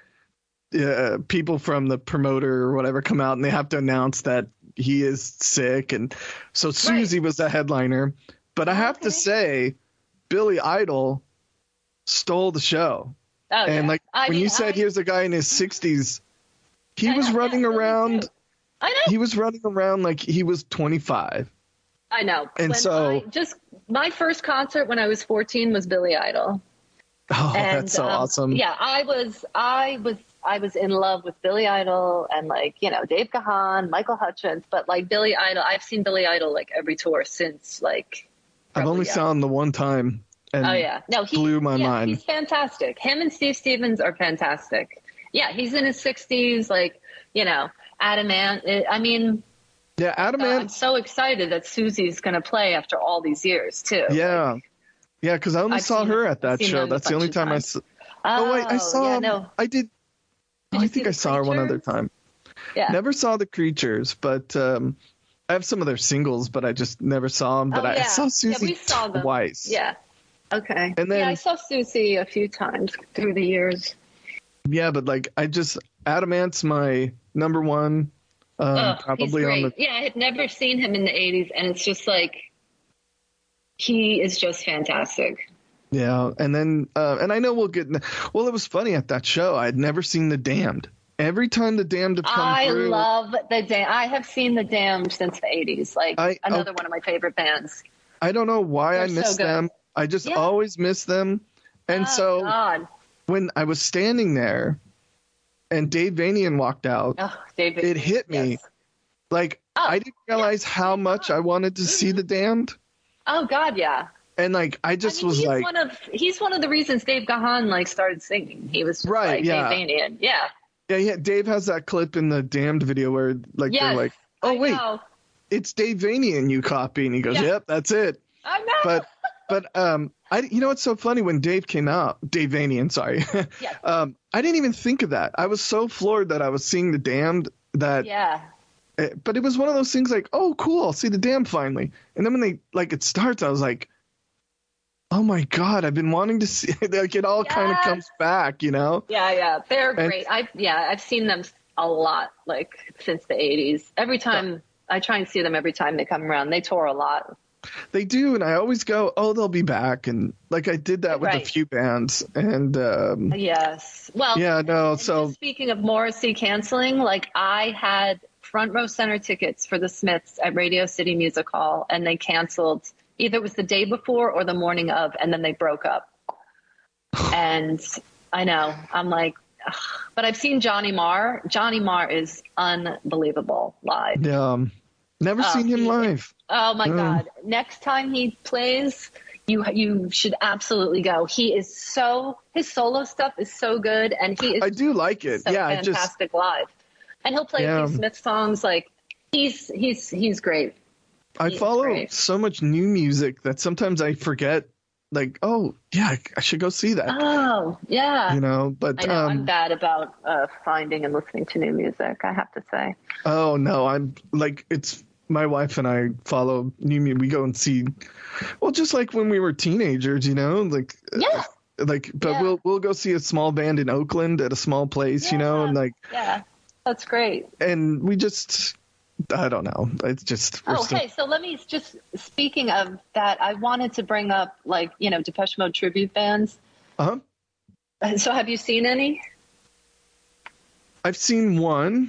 uh, people from the promoter or whatever come out, and they have to announce that he is sick. And so Susie was the headliner. But I have Okay. to say, Billy Idol stole the show. Oh, And yeah. like I when mean, you said I, here's a guy in his sixties, he I was know, running yeah, Billy around. too. I know. He was running around like he was twenty-five. I know. And When so- I, just my first concert when I was fourteen was Billy Idol. Oh, And, that's so um, awesome. Yeah, I was, I was, I was in love with Billy Idol and like, you know, Dave Gahan, Michael Hutchins, but like Billy Idol, I've seen Billy Idol like every tour since like. I've only probably, yeah. saw him the one time. And Oh yeah, no, he blew my yeah, mind. He's fantastic. Him and Steve Stevens are fantastic. Yeah, he's in his sixties, like, you know, Adam Ant. I mean, Yeah, Adam uh, I'm Ant. so excited that Susie's going to play after all these years too. Yeah. Yeah, because I only I've saw seen her them- at that I've seen show. them a That's the only bunch of time I times. saw. Oh, wait, I saw. yeah, um, no. I did. Oh, Did I you think see I the saw her one other Creatures? time. Yeah. Never saw the Creatures, but um, I have some of their singles, but I just never saw them. But Oh, I, I yeah. saw Yeah, Susie we saw them. twice. Yeah. Okay. And then- yeah, I saw Susie a few times through the years. Yeah, but like I just Adam Ant's my number one. Um, Ugh, he's probably on great. the. Yeah, I had never seen him in the eighties, and it's just like he is just fantastic. Yeah, and then uh, and I know we'll get. Well, it was funny at that show. I had never seen The Damned. Every time The Damned have come I through, love the Dam. I have seen the Damned since the eighties. Like I- another okay. one of my favorite bands. I don't know why I They're so miss good. them. I just Yeah. always miss them. And oh, so God. when I was standing there, and Dave Vanian walked out, Oh, David. it hit me. Yes. Like Oh, I didn't realize how much I wanted to see The Damned, Oh God, yeah. and like I just I mean, was he's like, one of he's one of the reasons Dave Gahan like started singing. He was just, Right, like yeah. Dave Vanian. Yeah. yeah, yeah. Dave has that clip in the Damned video where like Yes. they're like, oh I wait, know. it's Dave Vanian you copy, and he goes, Yeah. yep, that's it. I know. But but um, I you know what's so funny when Dave came out, Dave Vanian, sorry, Yeah. um, I didn't even think of that. I was so floored that I was seeing The Damned that. yeah. Uh, But it was one of those things like, oh, cool, I'll see The Damned finally. And then when they like it starts, I was like, oh my God, I've been wanting to see. Like it all kind of Yes. comes back, you know? Yeah, yeah. They're And- great. I yeah, I've seen them a lot like since the eighties. Every time I try and see them every time they come around. They tour a lot. They do, and I always go, oh, they'll be back. And like I did that with a Right. few bands, and um, Yes. Well, yeah, no, and so just speaking of Morrissey canceling, like I had front row center tickets for the Smiths at Radio City Music Hall, and they canceled. Either it was the day before or the morning of, and then they broke up. And I know, I'm like, ugh. But I've seen Johnny Marr. Johnny Marr is unbelievable live. Yeah, um, never Oh, seen him he- live. Oh my Um, God. Next time he plays, you you should absolutely go. He is so, his solo stuff is so good, and he is I do like it. so Yeah, I just fantastic live. And he'll play Yeah. a few Smith songs. Like, he's he's he's great. I He's follow great. so much new music that sometimes I forget. Like, oh yeah, I- I should go see that. Oh, yeah. You know, but I know, I'm um, bad about uh, finding and listening to new music, I have to say. oh no, I'm like it's my wife and I follow new music. We go and see, well, just like when we were teenagers, you know, like Yeah. like but Yeah. we'll we'll go see a small band in Oakland at a small place, you know, Yeah. and like Yeah, that's great. and we just I don't know, it's just we're Oh, still- hey, so let me just, speaking of that, I wanted to bring up, like, you know, Depeche Mode tribute bands. uh-huh. Uh, So have you seen any? I've seen one.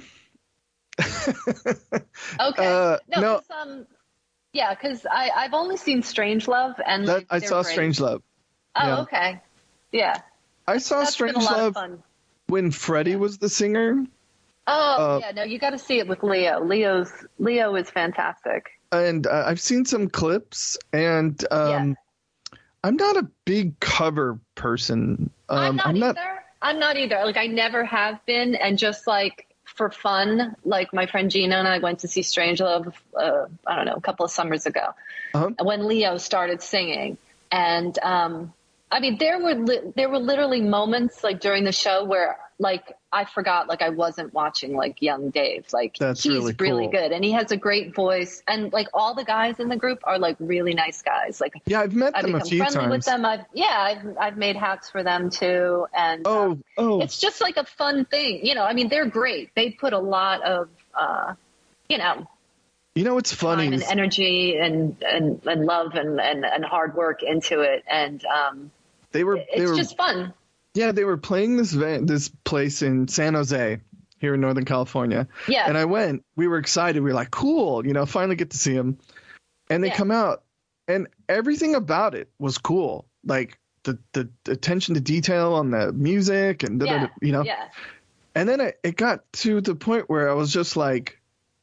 Okay. Uh, no, no. 'cause, um, yeah, because I've only seen Strangelove, and That like, I they're saw great. Strangelove. Oh, yeah. okay. Yeah. I saw That's been a lot of Strangelove fun. when Freddie was the singer, Oh, Uh, yeah, no, you got to see it with Leo. Leo's Leo is fantastic. and uh, I've seen some clips, and um, I'm not a big cover person. Um, I'm not I'm not. either. I'm not either. Like, I never have been, and just like for fun, like my friend Gina and I went to see Strangelove, uh, I don't know, a couple of summers ago, Uh-huh. when Leo started singing, and um, I mean, there were li- there were literally moments like during the show where like I forgot like I wasn't watching like young Dave. Like That's he's really really cool. good, and he has a great voice, and like all the guys in the group are like really nice guys. Like Yeah, I've met I've them a become few friendly times. with them. I've yeah, I've I've made hats for them too, and Oh, um, oh, it's just like a fun thing, you know. I mean, they're great. They put a lot of uh, you know, you know what's funny? time and is- energy and and, and love and, and and hard work into it, and um, they were they it's were just fun. yeah they were playing this van, this place in San Jose here in Northern California. Yeah. And I went. We were excited. We were like, cool, you know, finally get to see him. And they Yeah. come out, and everything about it was cool. Like the the attention to detail on the music and da- da- Yeah, da, you know. yeah, And then it, it got to the point where I was just like,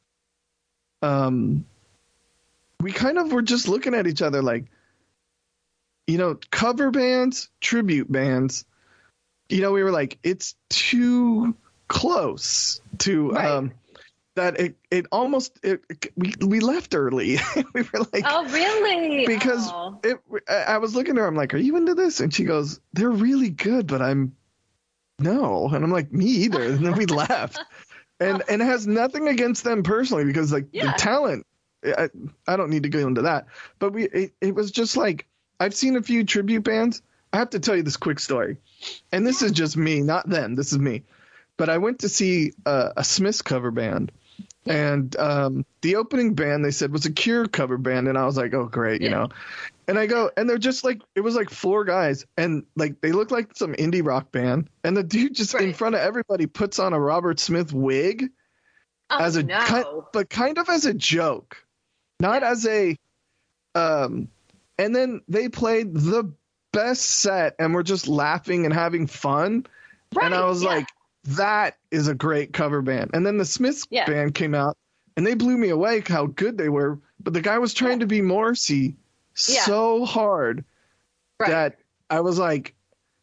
um, we kind of were just looking at each other like, you know, cover bands, tribute bands. You know, we were like, it's too close to Right. um, that it it almost it, we we left early. We were like, Oh, really? because Oh. it. I I was looking at her. I'm like, are you into this? And she goes, they're really good, but I'm no. And I'm like, me either. And then we left. And and it has nothing against them personally, because like Yeah. the talent, I, I don't need to go into that. But we it, it was just like, I've seen a few tribute bands. I have to tell you this quick story, and this is just me, not them. This is me. But I went to see a, a Smiths cover band, and um, the opening band they said was a Cure cover band, and I was like, oh great, you Yeah. know. And I go, and they're just like, it was like four guys, and like they look like some indie rock band, and the dude just in Right. front of everybody puts on a Robert Smith wig Oh, as a no. kind, but kind of as a joke, not as a um. And then they played the best set, and we're just laughing and having fun. And I Right, was yeah. like, that is a great cover band. And then the Smiths Yeah. band came out, and they blew me away how good they were. But the guy was trying to be Morrissey Yeah. so hard Right. that I was like,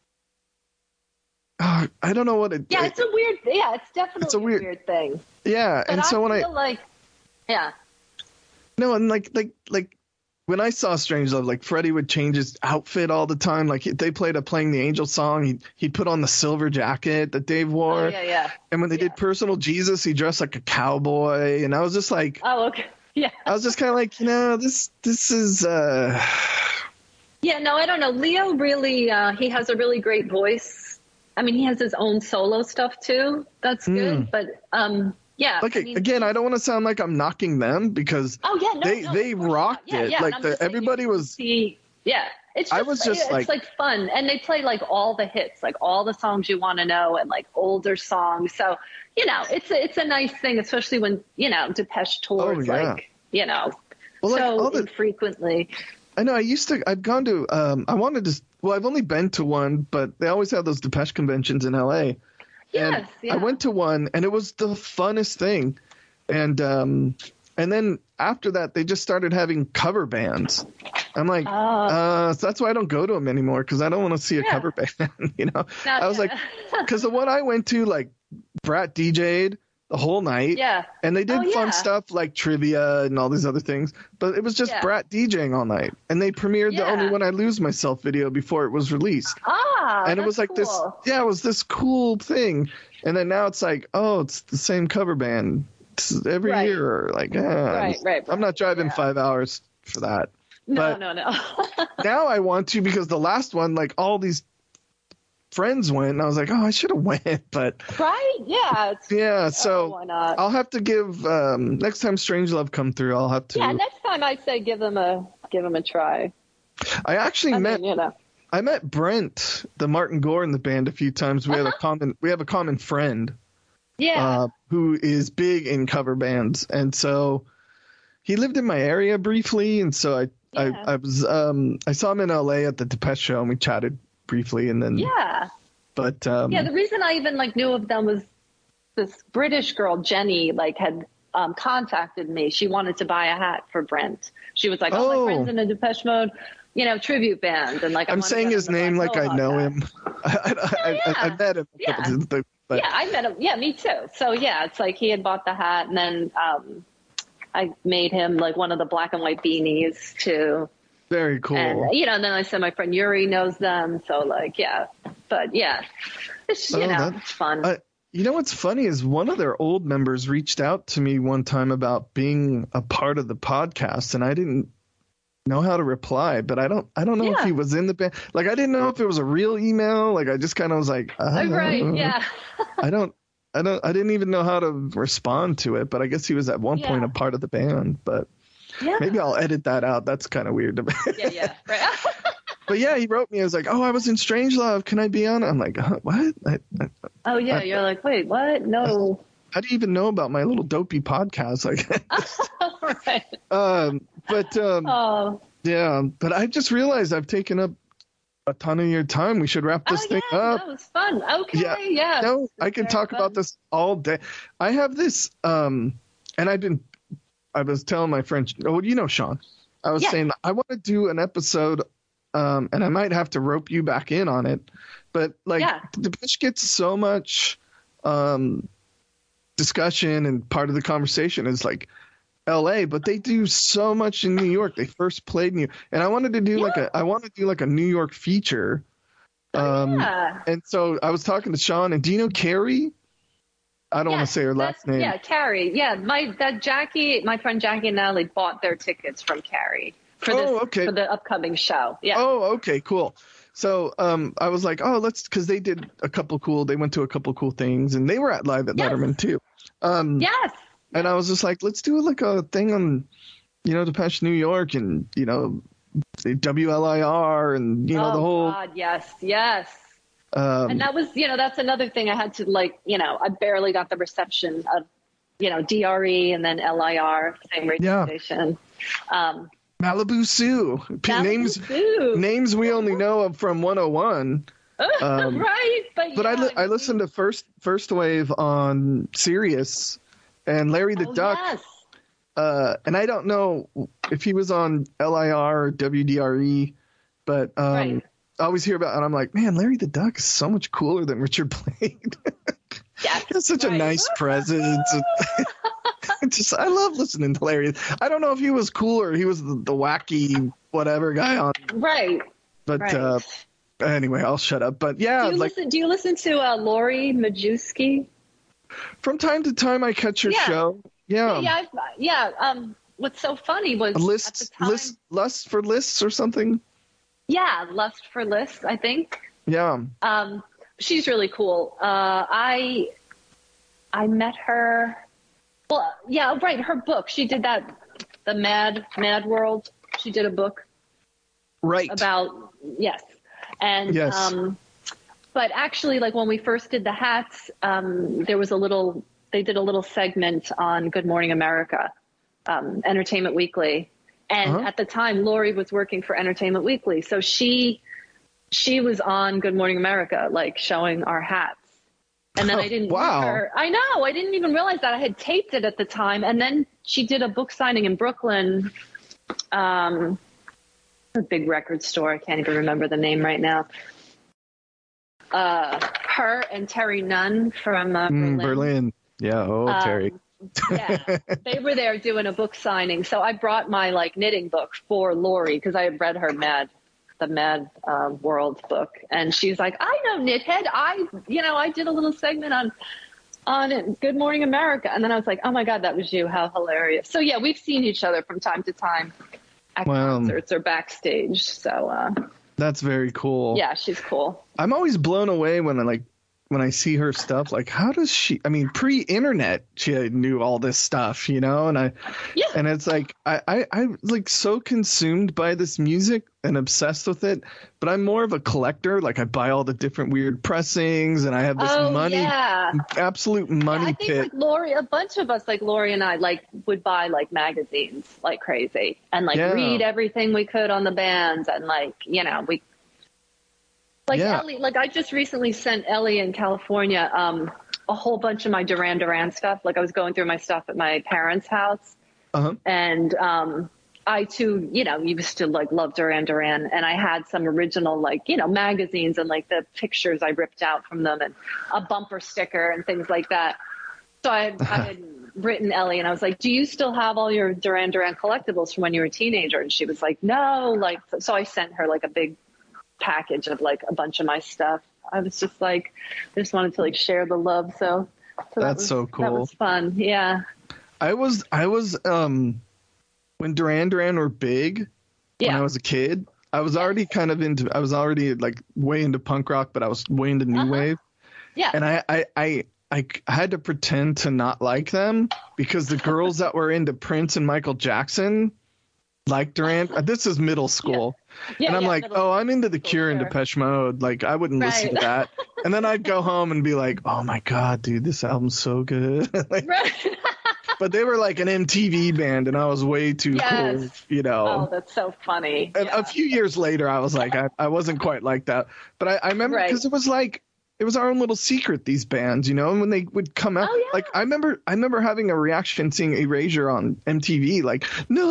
oh, I don't know what it. Yeah, it's a weird. Yeah, it's definitely It's a a weird- weird, thing. yeah. But And so I when I feel like, yeah, no, and like like like when I saw Strangelove, like Freddie would change his outfit all the time. Like he, they played a Playing the Angel song, he he'd put on the silver jacket that Dave wore. oh, yeah, yeah. And when they Yeah. did Personal Jesus, he dressed like a cowboy, and I was just like, Oh, okay. Yeah. I was just kind of like, you know, this this is uh, Yeah, no, I don't know. Leo really, uh, he has a really great voice. I mean, he has his own solo stuff too. That's good. But um, yeah. like I mean, again, I don't want to sound like I'm knocking them, because Oh yeah, no, they no, they of course not. rocked Yeah, it. yeah, Like and I'm the, just saying, everybody you can was. see, yeah. It's just, I was just it's like- like fun, and they play like all the hits, like all the songs you want to know, and like older songs. So you know, it's a, it's a nice thing, especially when you know Depeche tours Oh, yeah. like you know Well, like, so all the- infrequently. I know. I used to. I've gone to. Um, I wanted to. Well, I've only been to one, but they always have those Depeche conventions in L A. Yes, and yeah. I went to one, and it was the funnest thing. And um, and then after that, they just started having cover bands. I'm like, uh, uh so that's why I don't go to them anymore, because I don't want to see a yeah. cover band. You know, Not, I was like, because the one I went to, like, Brat D J'd the whole night. Yeah. And they did oh, fun yeah. stuff like trivia and all these other things, but it was just yeah. Brat DJing all night. And they premiered yeah. the Only When I Lose Myself video before it was released. Ah, and it was like cool. this, yeah, it was this cool thing. And then now it's like, oh, it's the same cover band every right. year. Like, eh, right, right, right. I'm not driving yeah. five hours for that. No, but no, no. now I want to, because the last one, like, all these friends went, and I was like, oh, I should have went, but right, yeah, it's, yeah. So oh, why not? I'll have to give um, next time Strangelove come through. I'll have to. Yeah, next time I say give them a give them a try. I actually I met. mean, you know. I met Brent, the Martin Gore in the band, a few times. We uh-huh. have a common. We have a common friend. Yeah. Uh, who is big in cover bands, and so he lived in my area briefly, and so I yeah. I, I was um I saw him in L A at the Depeche show, and we chatted briefly, and then yeah but um yeah the reason I even like knew of them was this British girl, Jenny, like had um contacted me. She wanted to buy a hat for Brent. She was like, oh, oh. my friend's in a Depeche Mode, you know, tribute band, and like I I'm saying his name like I know hat. him. I, I, I, yeah. I, I met him yeah. but, but. yeah I met him yeah me too. So yeah, it's like he had bought the hat, and then um I made him like one of the black and white beanies too. Very cool. And, you know, and then I said my friend Yuri knows them. So, like, yeah. But, yeah, it's, you oh, know, that, it's fun. Uh, you know what's funny is one of their old members reached out to me one time about being a part of the podcast, and I didn't know how to reply, but I don't I don't know yeah. if he was in the band. Like, I didn't know if it was a real email. Like, I just kind of was like, uh, right, yeah. I don't. I don't. I didn't even know how to respond to it, but I guess he was at one yeah. point a part of the band, but. Yeah. Maybe I'll edit that out. That's kind of weird to me. Yeah, yeah. Right. But yeah, he wrote me. I was like, oh, I was in Strangelove. Can I be on it? I'm like, huh, what? I, I, oh, yeah. I, you're like, wait, what? No. How do you even know about my little dopey podcast? Like, right. Um, but um, oh. yeah, but I just realized I've taken up a ton of your time. We should wrap this oh, thing yeah, up. That was fun. Okay. Yeah. yeah. No, I can talk fun. about this all day. I have this, um, and I've been. I was telling my friend, oh, you know, Sean, I was yeah. saying, I want to do an episode, um, and I might have to rope you back in on it. But, like, yeah. Depeche gets so much um, discussion, and part of the conversation is, like, L A, but they do so much in New York. They first played New York. And I wanted to do, yeah. like, a, I want to do, like, a New York feature. Um, yeah. And so I was talking to Sean, and do you know Carrie? I don't yes, want to say her last name. Yeah, Carrie. Yeah, my that Jackie, my friend Jackie and Natalie bought their tickets from Carrie for this oh, okay. for the upcoming show. Yeah. Oh, okay, cool. So um, I was like, oh, let's, because they did a couple cool. They went to a couple cool things, and they were at Live at yes. Letterman too. Um, yes. And I was just like, let's do like a thing on, you know, Depeche New York, and you know, W L I R, and you know oh, the whole. God, yes, yes. Um, and that was, you know, that's another thing I had to, like, you know, I barely got the reception of, you know, D R E and then L I R, same radio yeah. station. Um, Malibu Sue. Malibu names Sue. names we only know of from one oh one. Um, right. But, but yeah, I, li- I listened to First First Wave on Sirius, and Larry the oh, Duck. Yes. Uh, and I don't know if he was on L I R or W D R E, but um, right. I always hear about, and I'm like, man, Larry the Duck is so much cooler than Richard Blade. Yes, he has such right. a nice presence. Just, I love listening to Larry. I don't know if he was cool or he was the, the wacky whatever guy on. Right. But right. Uh, anyway, I'll shut up. But yeah, do you like, listen? Do you listen to uh, Lori Majewski? From time to time, I catch her yeah. show. Yeah. Yeah. I've, yeah. Um. What's so funny was list, at the time, list, lust for lists or something. Yeah, Lust for Lists, I think. Yeah. Um, she's really cool. Uh, I I met her. Well, yeah, right. Her book. She did that, the Mad Mad World. She did a book. Right. About yes, and yes. um, but actually, like when we first did the hats, um, there was a little. They did a little segment on Good Morning America, um, Entertainment Weekly. And Uh-huh. at the time, Lori was working for Entertainment Weekly. So she she was on Good Morning America, like showing our hats. And then I didn't Wow. meet her. I know. I didn't even realize that. I had taped it at the time. And then she did a book signing in Brooklyn, um, a big record store. I can't even remember the name right now. Uh, her and Terry Nunn from uh, Berlin. Mm, Berlin. Yeah. Oh, Um, Terry. Yeah, they were there doing a book signing. So I brought my like knitting book for Lori because I had read her Mad, the Mad uh, World book, and she's like, "I know Knithead. I, you know, I did a little segment on on Good Morning America," and then I was like, "Oh my God, that was you! How hilarious!" So yeah, we've seen each other from time to time at Wow. concerts or backstage. So uh, That's very cool. yeah, she's cool. I'm always blown away when I like when I see her stuff. Like, how does she? I mean, pre-internet, she knew all this stuff, you know. And I, Yeah. and it's like I, I, I'm like so consumed by this music and obsessed with it. But I'm more of a collector. Like, I buy all the different weird pressings, and I have this Oh money, yeah. absolute money Yeah, I think pit. like Lori, a bunch of us, like Lori and I, like would buy like magazines like crazy and like Yeah. read everything we could on the bands and like, you know, we like Yeah. Ellie, like I just recently sent Ellie in California um, a whole bunch of my Duran Duran stuff. Like I was going through my stuff at my parents' house Uh-huh. and um, I too, you know, used to like love Duran Duran and I had some original like, you know, magazines and like the pictures I ripped out from them and a bumper sticker and things like that. So I, I had written Ellie and I was like, do you still have all your Duran Duran collectibles from when you were a teenager? And she was like, no, like, so I sent her like a big package of like a bunch of my stuff. I was just like, I just wanted to like share the love. So, so that That's was, so That cool. was fun. Yeah. I was, I was, um, when Duran Duran were big, when Yeah. I was a kid, I was already kind of into, I was already like way into punk rock, but I was way into new Uh-huh. wave. Yeah. And I, I, I, I had to pretend to not like them because the girls that were into Prince and Michael Jackson liked Duran. This is middle school. Yeah, and I'm yeah, like, middle oh, I'm into the school, Cure and sure. Depeche Mode. Like, I wouldn't listen to Right. that. And then I'd go home and be like, oh my God, dude, this album's so good. Like, Right. but they were like an M T V band and I was way too Yes. cool, you know. Oh, that's so funny. And Yeah. a few years later, I was like, I, I wasn't quite like that. But I, I remember Right. because it was like, it was our own little secret, these bands, you know, and when they would come out, Oh, yeah. like I remember, I remember having a reaction seeing Erasure on M T V, like,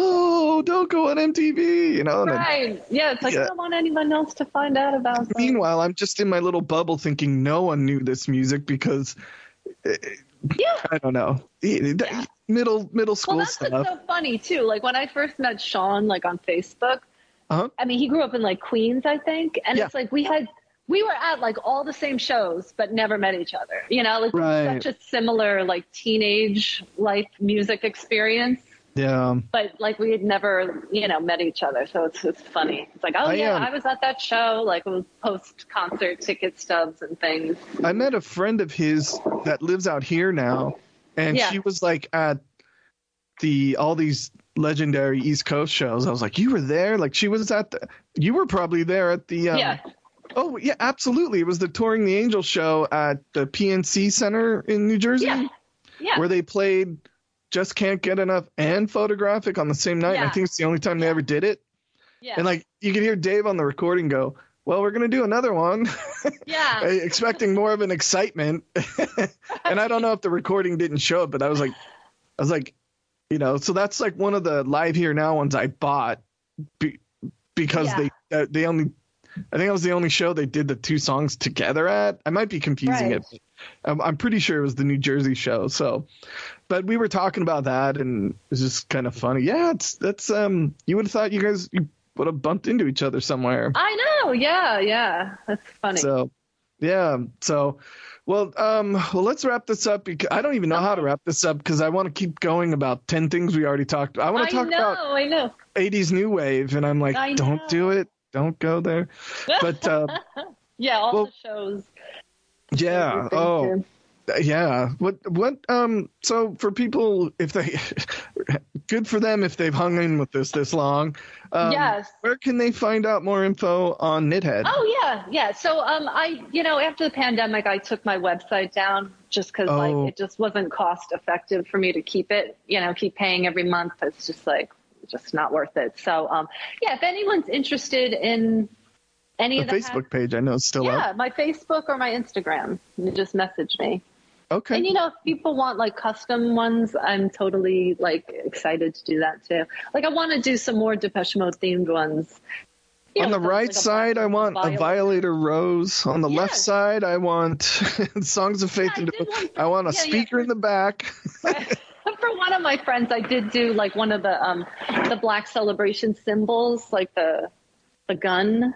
no, don't go on M T V, you know. And then, Right. Yeah. It's like, Yeah. I don't want anyone else to find out about them. meanwhile, I'm just in my little bubble thinking no one knew this music because, uh, Yeah. I don't know, It- that- Yeah. middle middle school Well, that's stuff. what's so funny too. Like when I first met Sean, like on Facebook, Uh-huh. I mean, he grew up in like Queens, I think. And Yeah. it's like we had, we were at like all the same shows, but never met each other. You know, like Right. such a similar like teenage life music experience. Yeah. But like we had never, you know, met each other. So it's, it's funny. It's like, oh I, yeah, um, I was at that show. Like it was post concert ticket stubs and things. I met a friend of his that lives out here now, and Yeah. she was like at the all these legendary East Coast shows. I was like, you were there? Like she was at the, you were probably there at the, um, Yeah. oh yeah, absolutely. It was the Touring the Angel show at the P N C Center in New Jersey, Yeah. Yeah. where they played Just Can't Get Enough and Photographic on the same night. And I Yeah. think it's the only time they Yeah. ever did it. Yeah. And like you could hear Dave on the recording go, well, we're going to do another one. yeah. Expecting more of an excitement. And I don't know if the recording didn't show it, but I was like, I was like, you know, so that's like one of the Live Here Now ones I bought be, because Yeah. they, uh, they only, I think it was the only show they did the two songs together at. I might be confusing Right. it. I'm, I'm pretty sure it was the New Jersey show. So, but we were talking about that and it was just kind of funny. Yeah, it's, that's, um, you would have thought you guys you would have bumped into each other somewhere. I know. Yeah. Yeah. That's funny. So, yeah. So, well, um, well, let's wrap this up because I don't even know how to wrap this up because I want to keep going about ten things we already talked. I want I to talk know. about I know. eighties new wave, and I'm like, I don't know. do it, don't go there. But uh, Yeah. All well, the shows. yeah, We've been oh, to. yeah. What, what? Um, so for people, if they, good for them if they've hung in with this this long. Um, Yes. Where can they find out more info on Knithead? Oh yeah, yeah. So um, I, you know, after the pandemic, I took my website down just because Oh. like it just wasn't cost effective for me to keep it. You know, keep paying every month. It's just like just not worth it. So, um, yeah, if anyone's interested in any the of the Facebook hats, page, I know, is still yeah, up. my Facebook or my Instagram, you just message me. Okay. And, you know, if people want like custom ones, I'm totally like excited to do that too. Like I want to do some more Depeche Mode themed ones. You On know, the with, right like, a side, black I want a violet. Violator rose. On the left Yes. side, I want Songs of Faith Yeah, I and did one Devotion. for- I want a yeah, yeah, speaker for- in the back. For one of my friends, I did do like one of the um the Black Celebration symbols, like the the gun.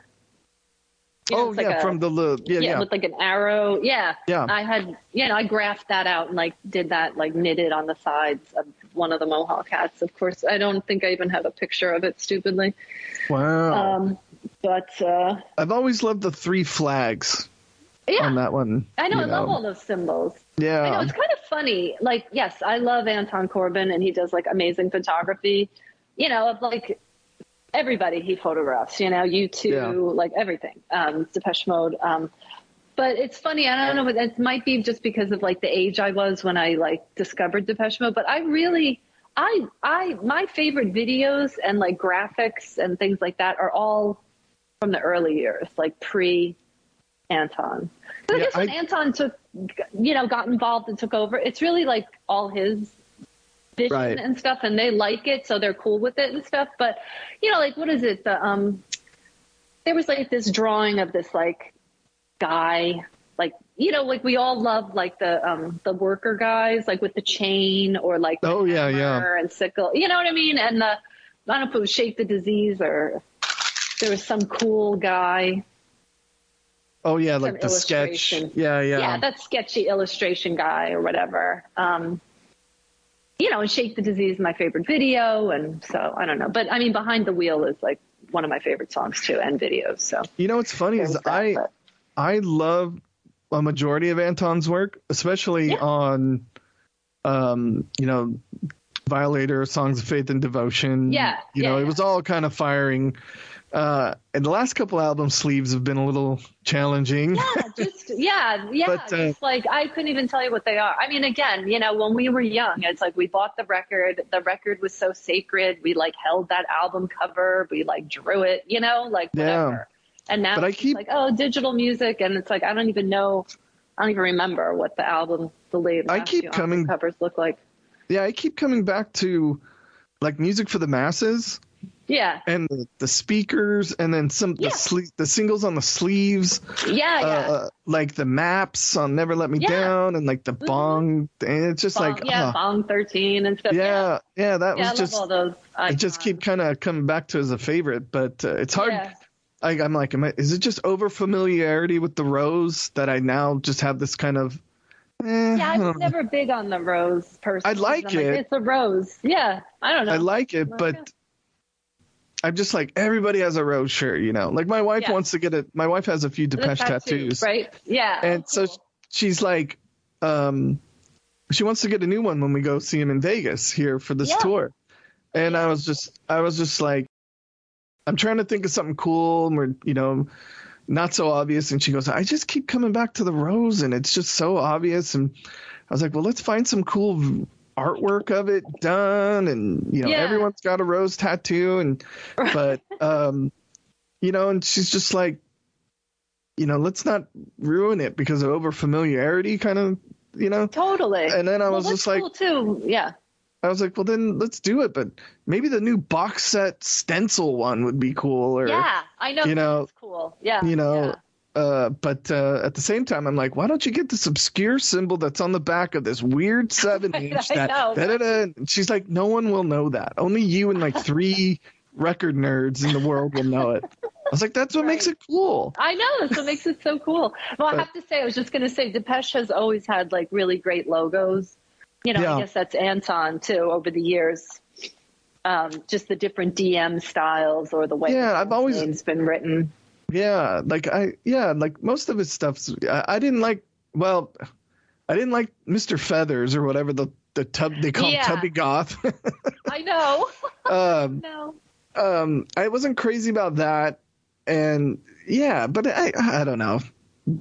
You know, Oh, it's like yeah, a- from the, li- yeah, yeah, yeah. with like an arrow. Yeah. Yeah. I had, you know, I graphed that out and like did that like knitted on the sides of one of the Mohawk hats. Of course, I don't think I even have a picture of it, stupidly. Wow. Um, but uh, I've always loved the three flags yeah, on that one. I know. you I love all those symbols. Yeah. I know it's kind of funny. Like, yes, I love Anton Corbijn, and he does like amazing photography. You know, of like everybody he photographs. You know, you two, Yeah. like everything. Um, Depeche Mode. Um, but it's funny. I don't know. It might be just because of like the age I was when I like discovered Depeche Mode. But I really, I, I, my favorite videos and like graphics and things like that are all from the early years, like pre Anton. So I Yeah, guess when I- Anton took, you know, got involved and took over, it's really like all his vision Right. and stuff, and they like it, so they're cool with it and stuff. But, you know, like, what is it? The um, there was like this drawing of this like guy, like, you know, like we all love like the um the worker guys, like with the chain or like the Oh, yeah, yeah. hammer and sickle, you know what I mean? And the, I don't know if it was Shake the Disease or there was some cool guy. Oh, yeah, some like the sketch. illustration. Yeah, yeah. Yeah, that sketchy illustration guy or whatever. Um, you know, and Shake the Disease is my favorite video. And so I don't know. But I mean, Behind the Wheel is like one of my favorite songs too, and videos. So You know what's funny there's is that, I but- I love a majority of Anton's work, especially Yeah. on, um, you know, Violator, Songs of Faith and Devotion. Yeah, You yeah, know, it yeah. was all kind of firing. Uh, and the last couple album sleeves have been a little challenging. Yeah, just yeah, yeah. But, uh, just like I couldn't even tell you what they are. I mean, again, you know, when we were young, it's like we bought the record. The record was so sacred. We like held that album cover. We like drew it. You know, like Yeah. whatever. And now But I it's keep- like, oh, digital music, and it's like I don't even know. I don't even remember what the album, the late I last keep few album coming- covers look like. Yeah, I keep coming back to like music for the masses Yeah, and the, the speakers and then some Yeah. the sle- the singles on the sleeves. yeah, yeah. Uh, like the maps on Never Let Me Yeah. Down and like the bong. And it's just Bong, like, yeah, uh, Bong thirteen and stuff. yeah, yeah, that yeah, I was just, love all those. I just icons. keep kind of coming back to as a favorite, but uh, it's hard. Yeah. I, I'm like, am I, is it just over familiarity with the Rose that I now just have this kind of, eh, Yeah, I I was don't know. never big on the rose person. I like I'm it. It's a rose. Yeah, I don't know. I like it, Okay. but I'm just like, everybody has a Rose shirt, you know, like my wife Yeah. wants to get it. My wife has a few The Depeche tattoo, tattoos. right? Yeah. And Oh, so cool. she's like, um, she wants to get a new one when we go see him in Vegas here for this Yeah. tour. And I was just, I was just like, I'm trying to think of something cool and we're, you know, not so obvious. And she goes, I just keep coming back to the Rose and it's just so obvious. And I was like, well, let's find some cool artwork of it done. And, you know, Yeah. everyone's got a Rose tattoo. And, but, um, you know, and she's just like, you know, let's not ruin it because of over familiarity kind of, you know. Totally. And then I Well, was that's just like, cool too. Yeah. I was like, well, then let's do it. But maybe the new box set stencil one would be cool. Or, Yeah, I know. you know, That's cool. Yeah. you know, yeah. uh, but uh, at the same time, I'm like, why don't you get this obscure symbol that's on the back of this weird seven inch? I that, know. da-da-da. And she's like, no one will know that. Only you and like three record nerds in the world will know it. I was like, that's what makes Right. it cool. I know. That's what makes it so cool. Well, I But- have to say, I was just going to say, Depeche has always had like really great logos. You know, Yeah. I guess that's Anton too over the years. Um, just the different D M styles or the way Yeah, the I've always- name's been written. Yeah, like I, yeah, like most of his stuff's. I, I didn't like. Well, I didn't like Mister Feathers or whatever the the tub they call him Yeah. Tubby Goth. I know. um, No. um, I wasn't crazy about that, and yeah, but I, I don't know.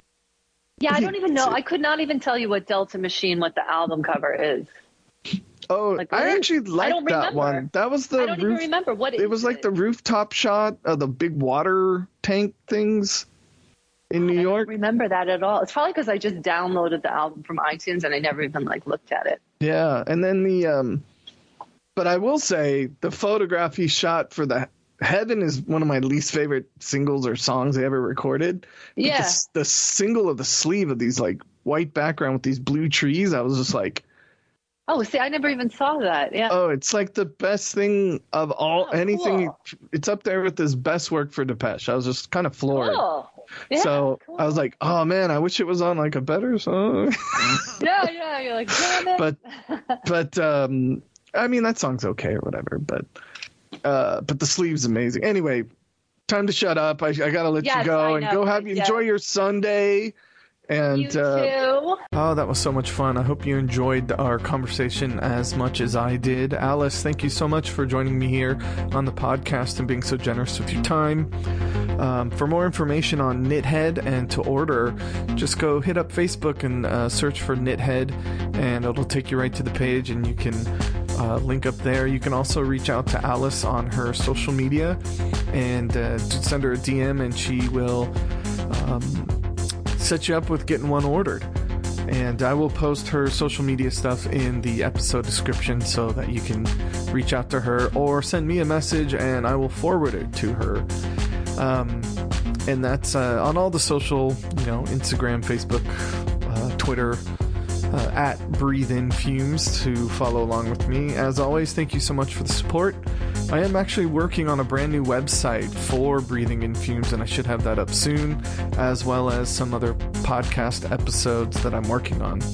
Yeah, I don't even know. I could not even tell you what Delta Machine, what the album cover is. Oh, Like, I really? actually I liked don't that remember. one. That was the I don't roof. even remember what it, It was like is. the rooftop shot of the big water tank things in New I York. don't remember that at all. It's probably because I just downloaded the album from iTunes and I never even like looked at it. Yeah, and then the um, but I will say the photograph he shot for the Heaven is one of my least favorite singles or songs they ever recorded. But Yeah. the, the single of the sleeve of these like white background with these blue trees, I was just like, Oh, see, I never even saw that. Yeah. oh, it's like the best thing of all. Oh, anything. cool. It's up there with his best work for Depeche. I was just kind of floored. Cool. Yeah, so cool. I was like, oh man, I wish it was on like a better song. yeah, yeah. You're like, damn it. but but um, I mean that song's okay or whatever. But uh, but the sleeve's amazing. Anyway, time to shut up. I, I gotta let Yes, you go I and know. go have you Yeah. enjoy your Sunday. And you uh, too. Oh, that was so much fun. I hope you enjoyed our conversation as much as I did. Alice, thank you so much for joining me here on the podcast and being so generous with your time. Um, for more information on Knithead and to order, just go hit up Facebook and uh, search for Knithead, and it'll take you right to the page, and you can uh, link up there. You can also reach out to Alice on her social media and uh, just send her a D M, and she will um, set you up with getting one ordered. And I will post her social media stuff in the episode description so that you can reach out to her or send me a message and I will forward it to her. Um, and that's uh, on all the social, you know, Instagram, Facebook, uh, Twitter, uh, at Breathe In Fumes to follow along with me. As always, thank you so much for the support. I am actually working on a brand new website for Breathing in Fumes, and I should have that up soon, as well as some other podcast episodes that I'm working on.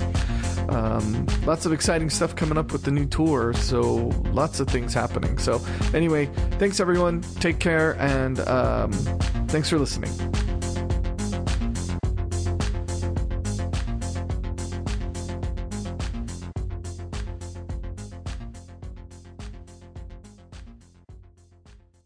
Um, lots of exciting stuff coming up with the new tour, so lots of things happening. So anyway, thanks everyone, take care, and um, thanks for listening.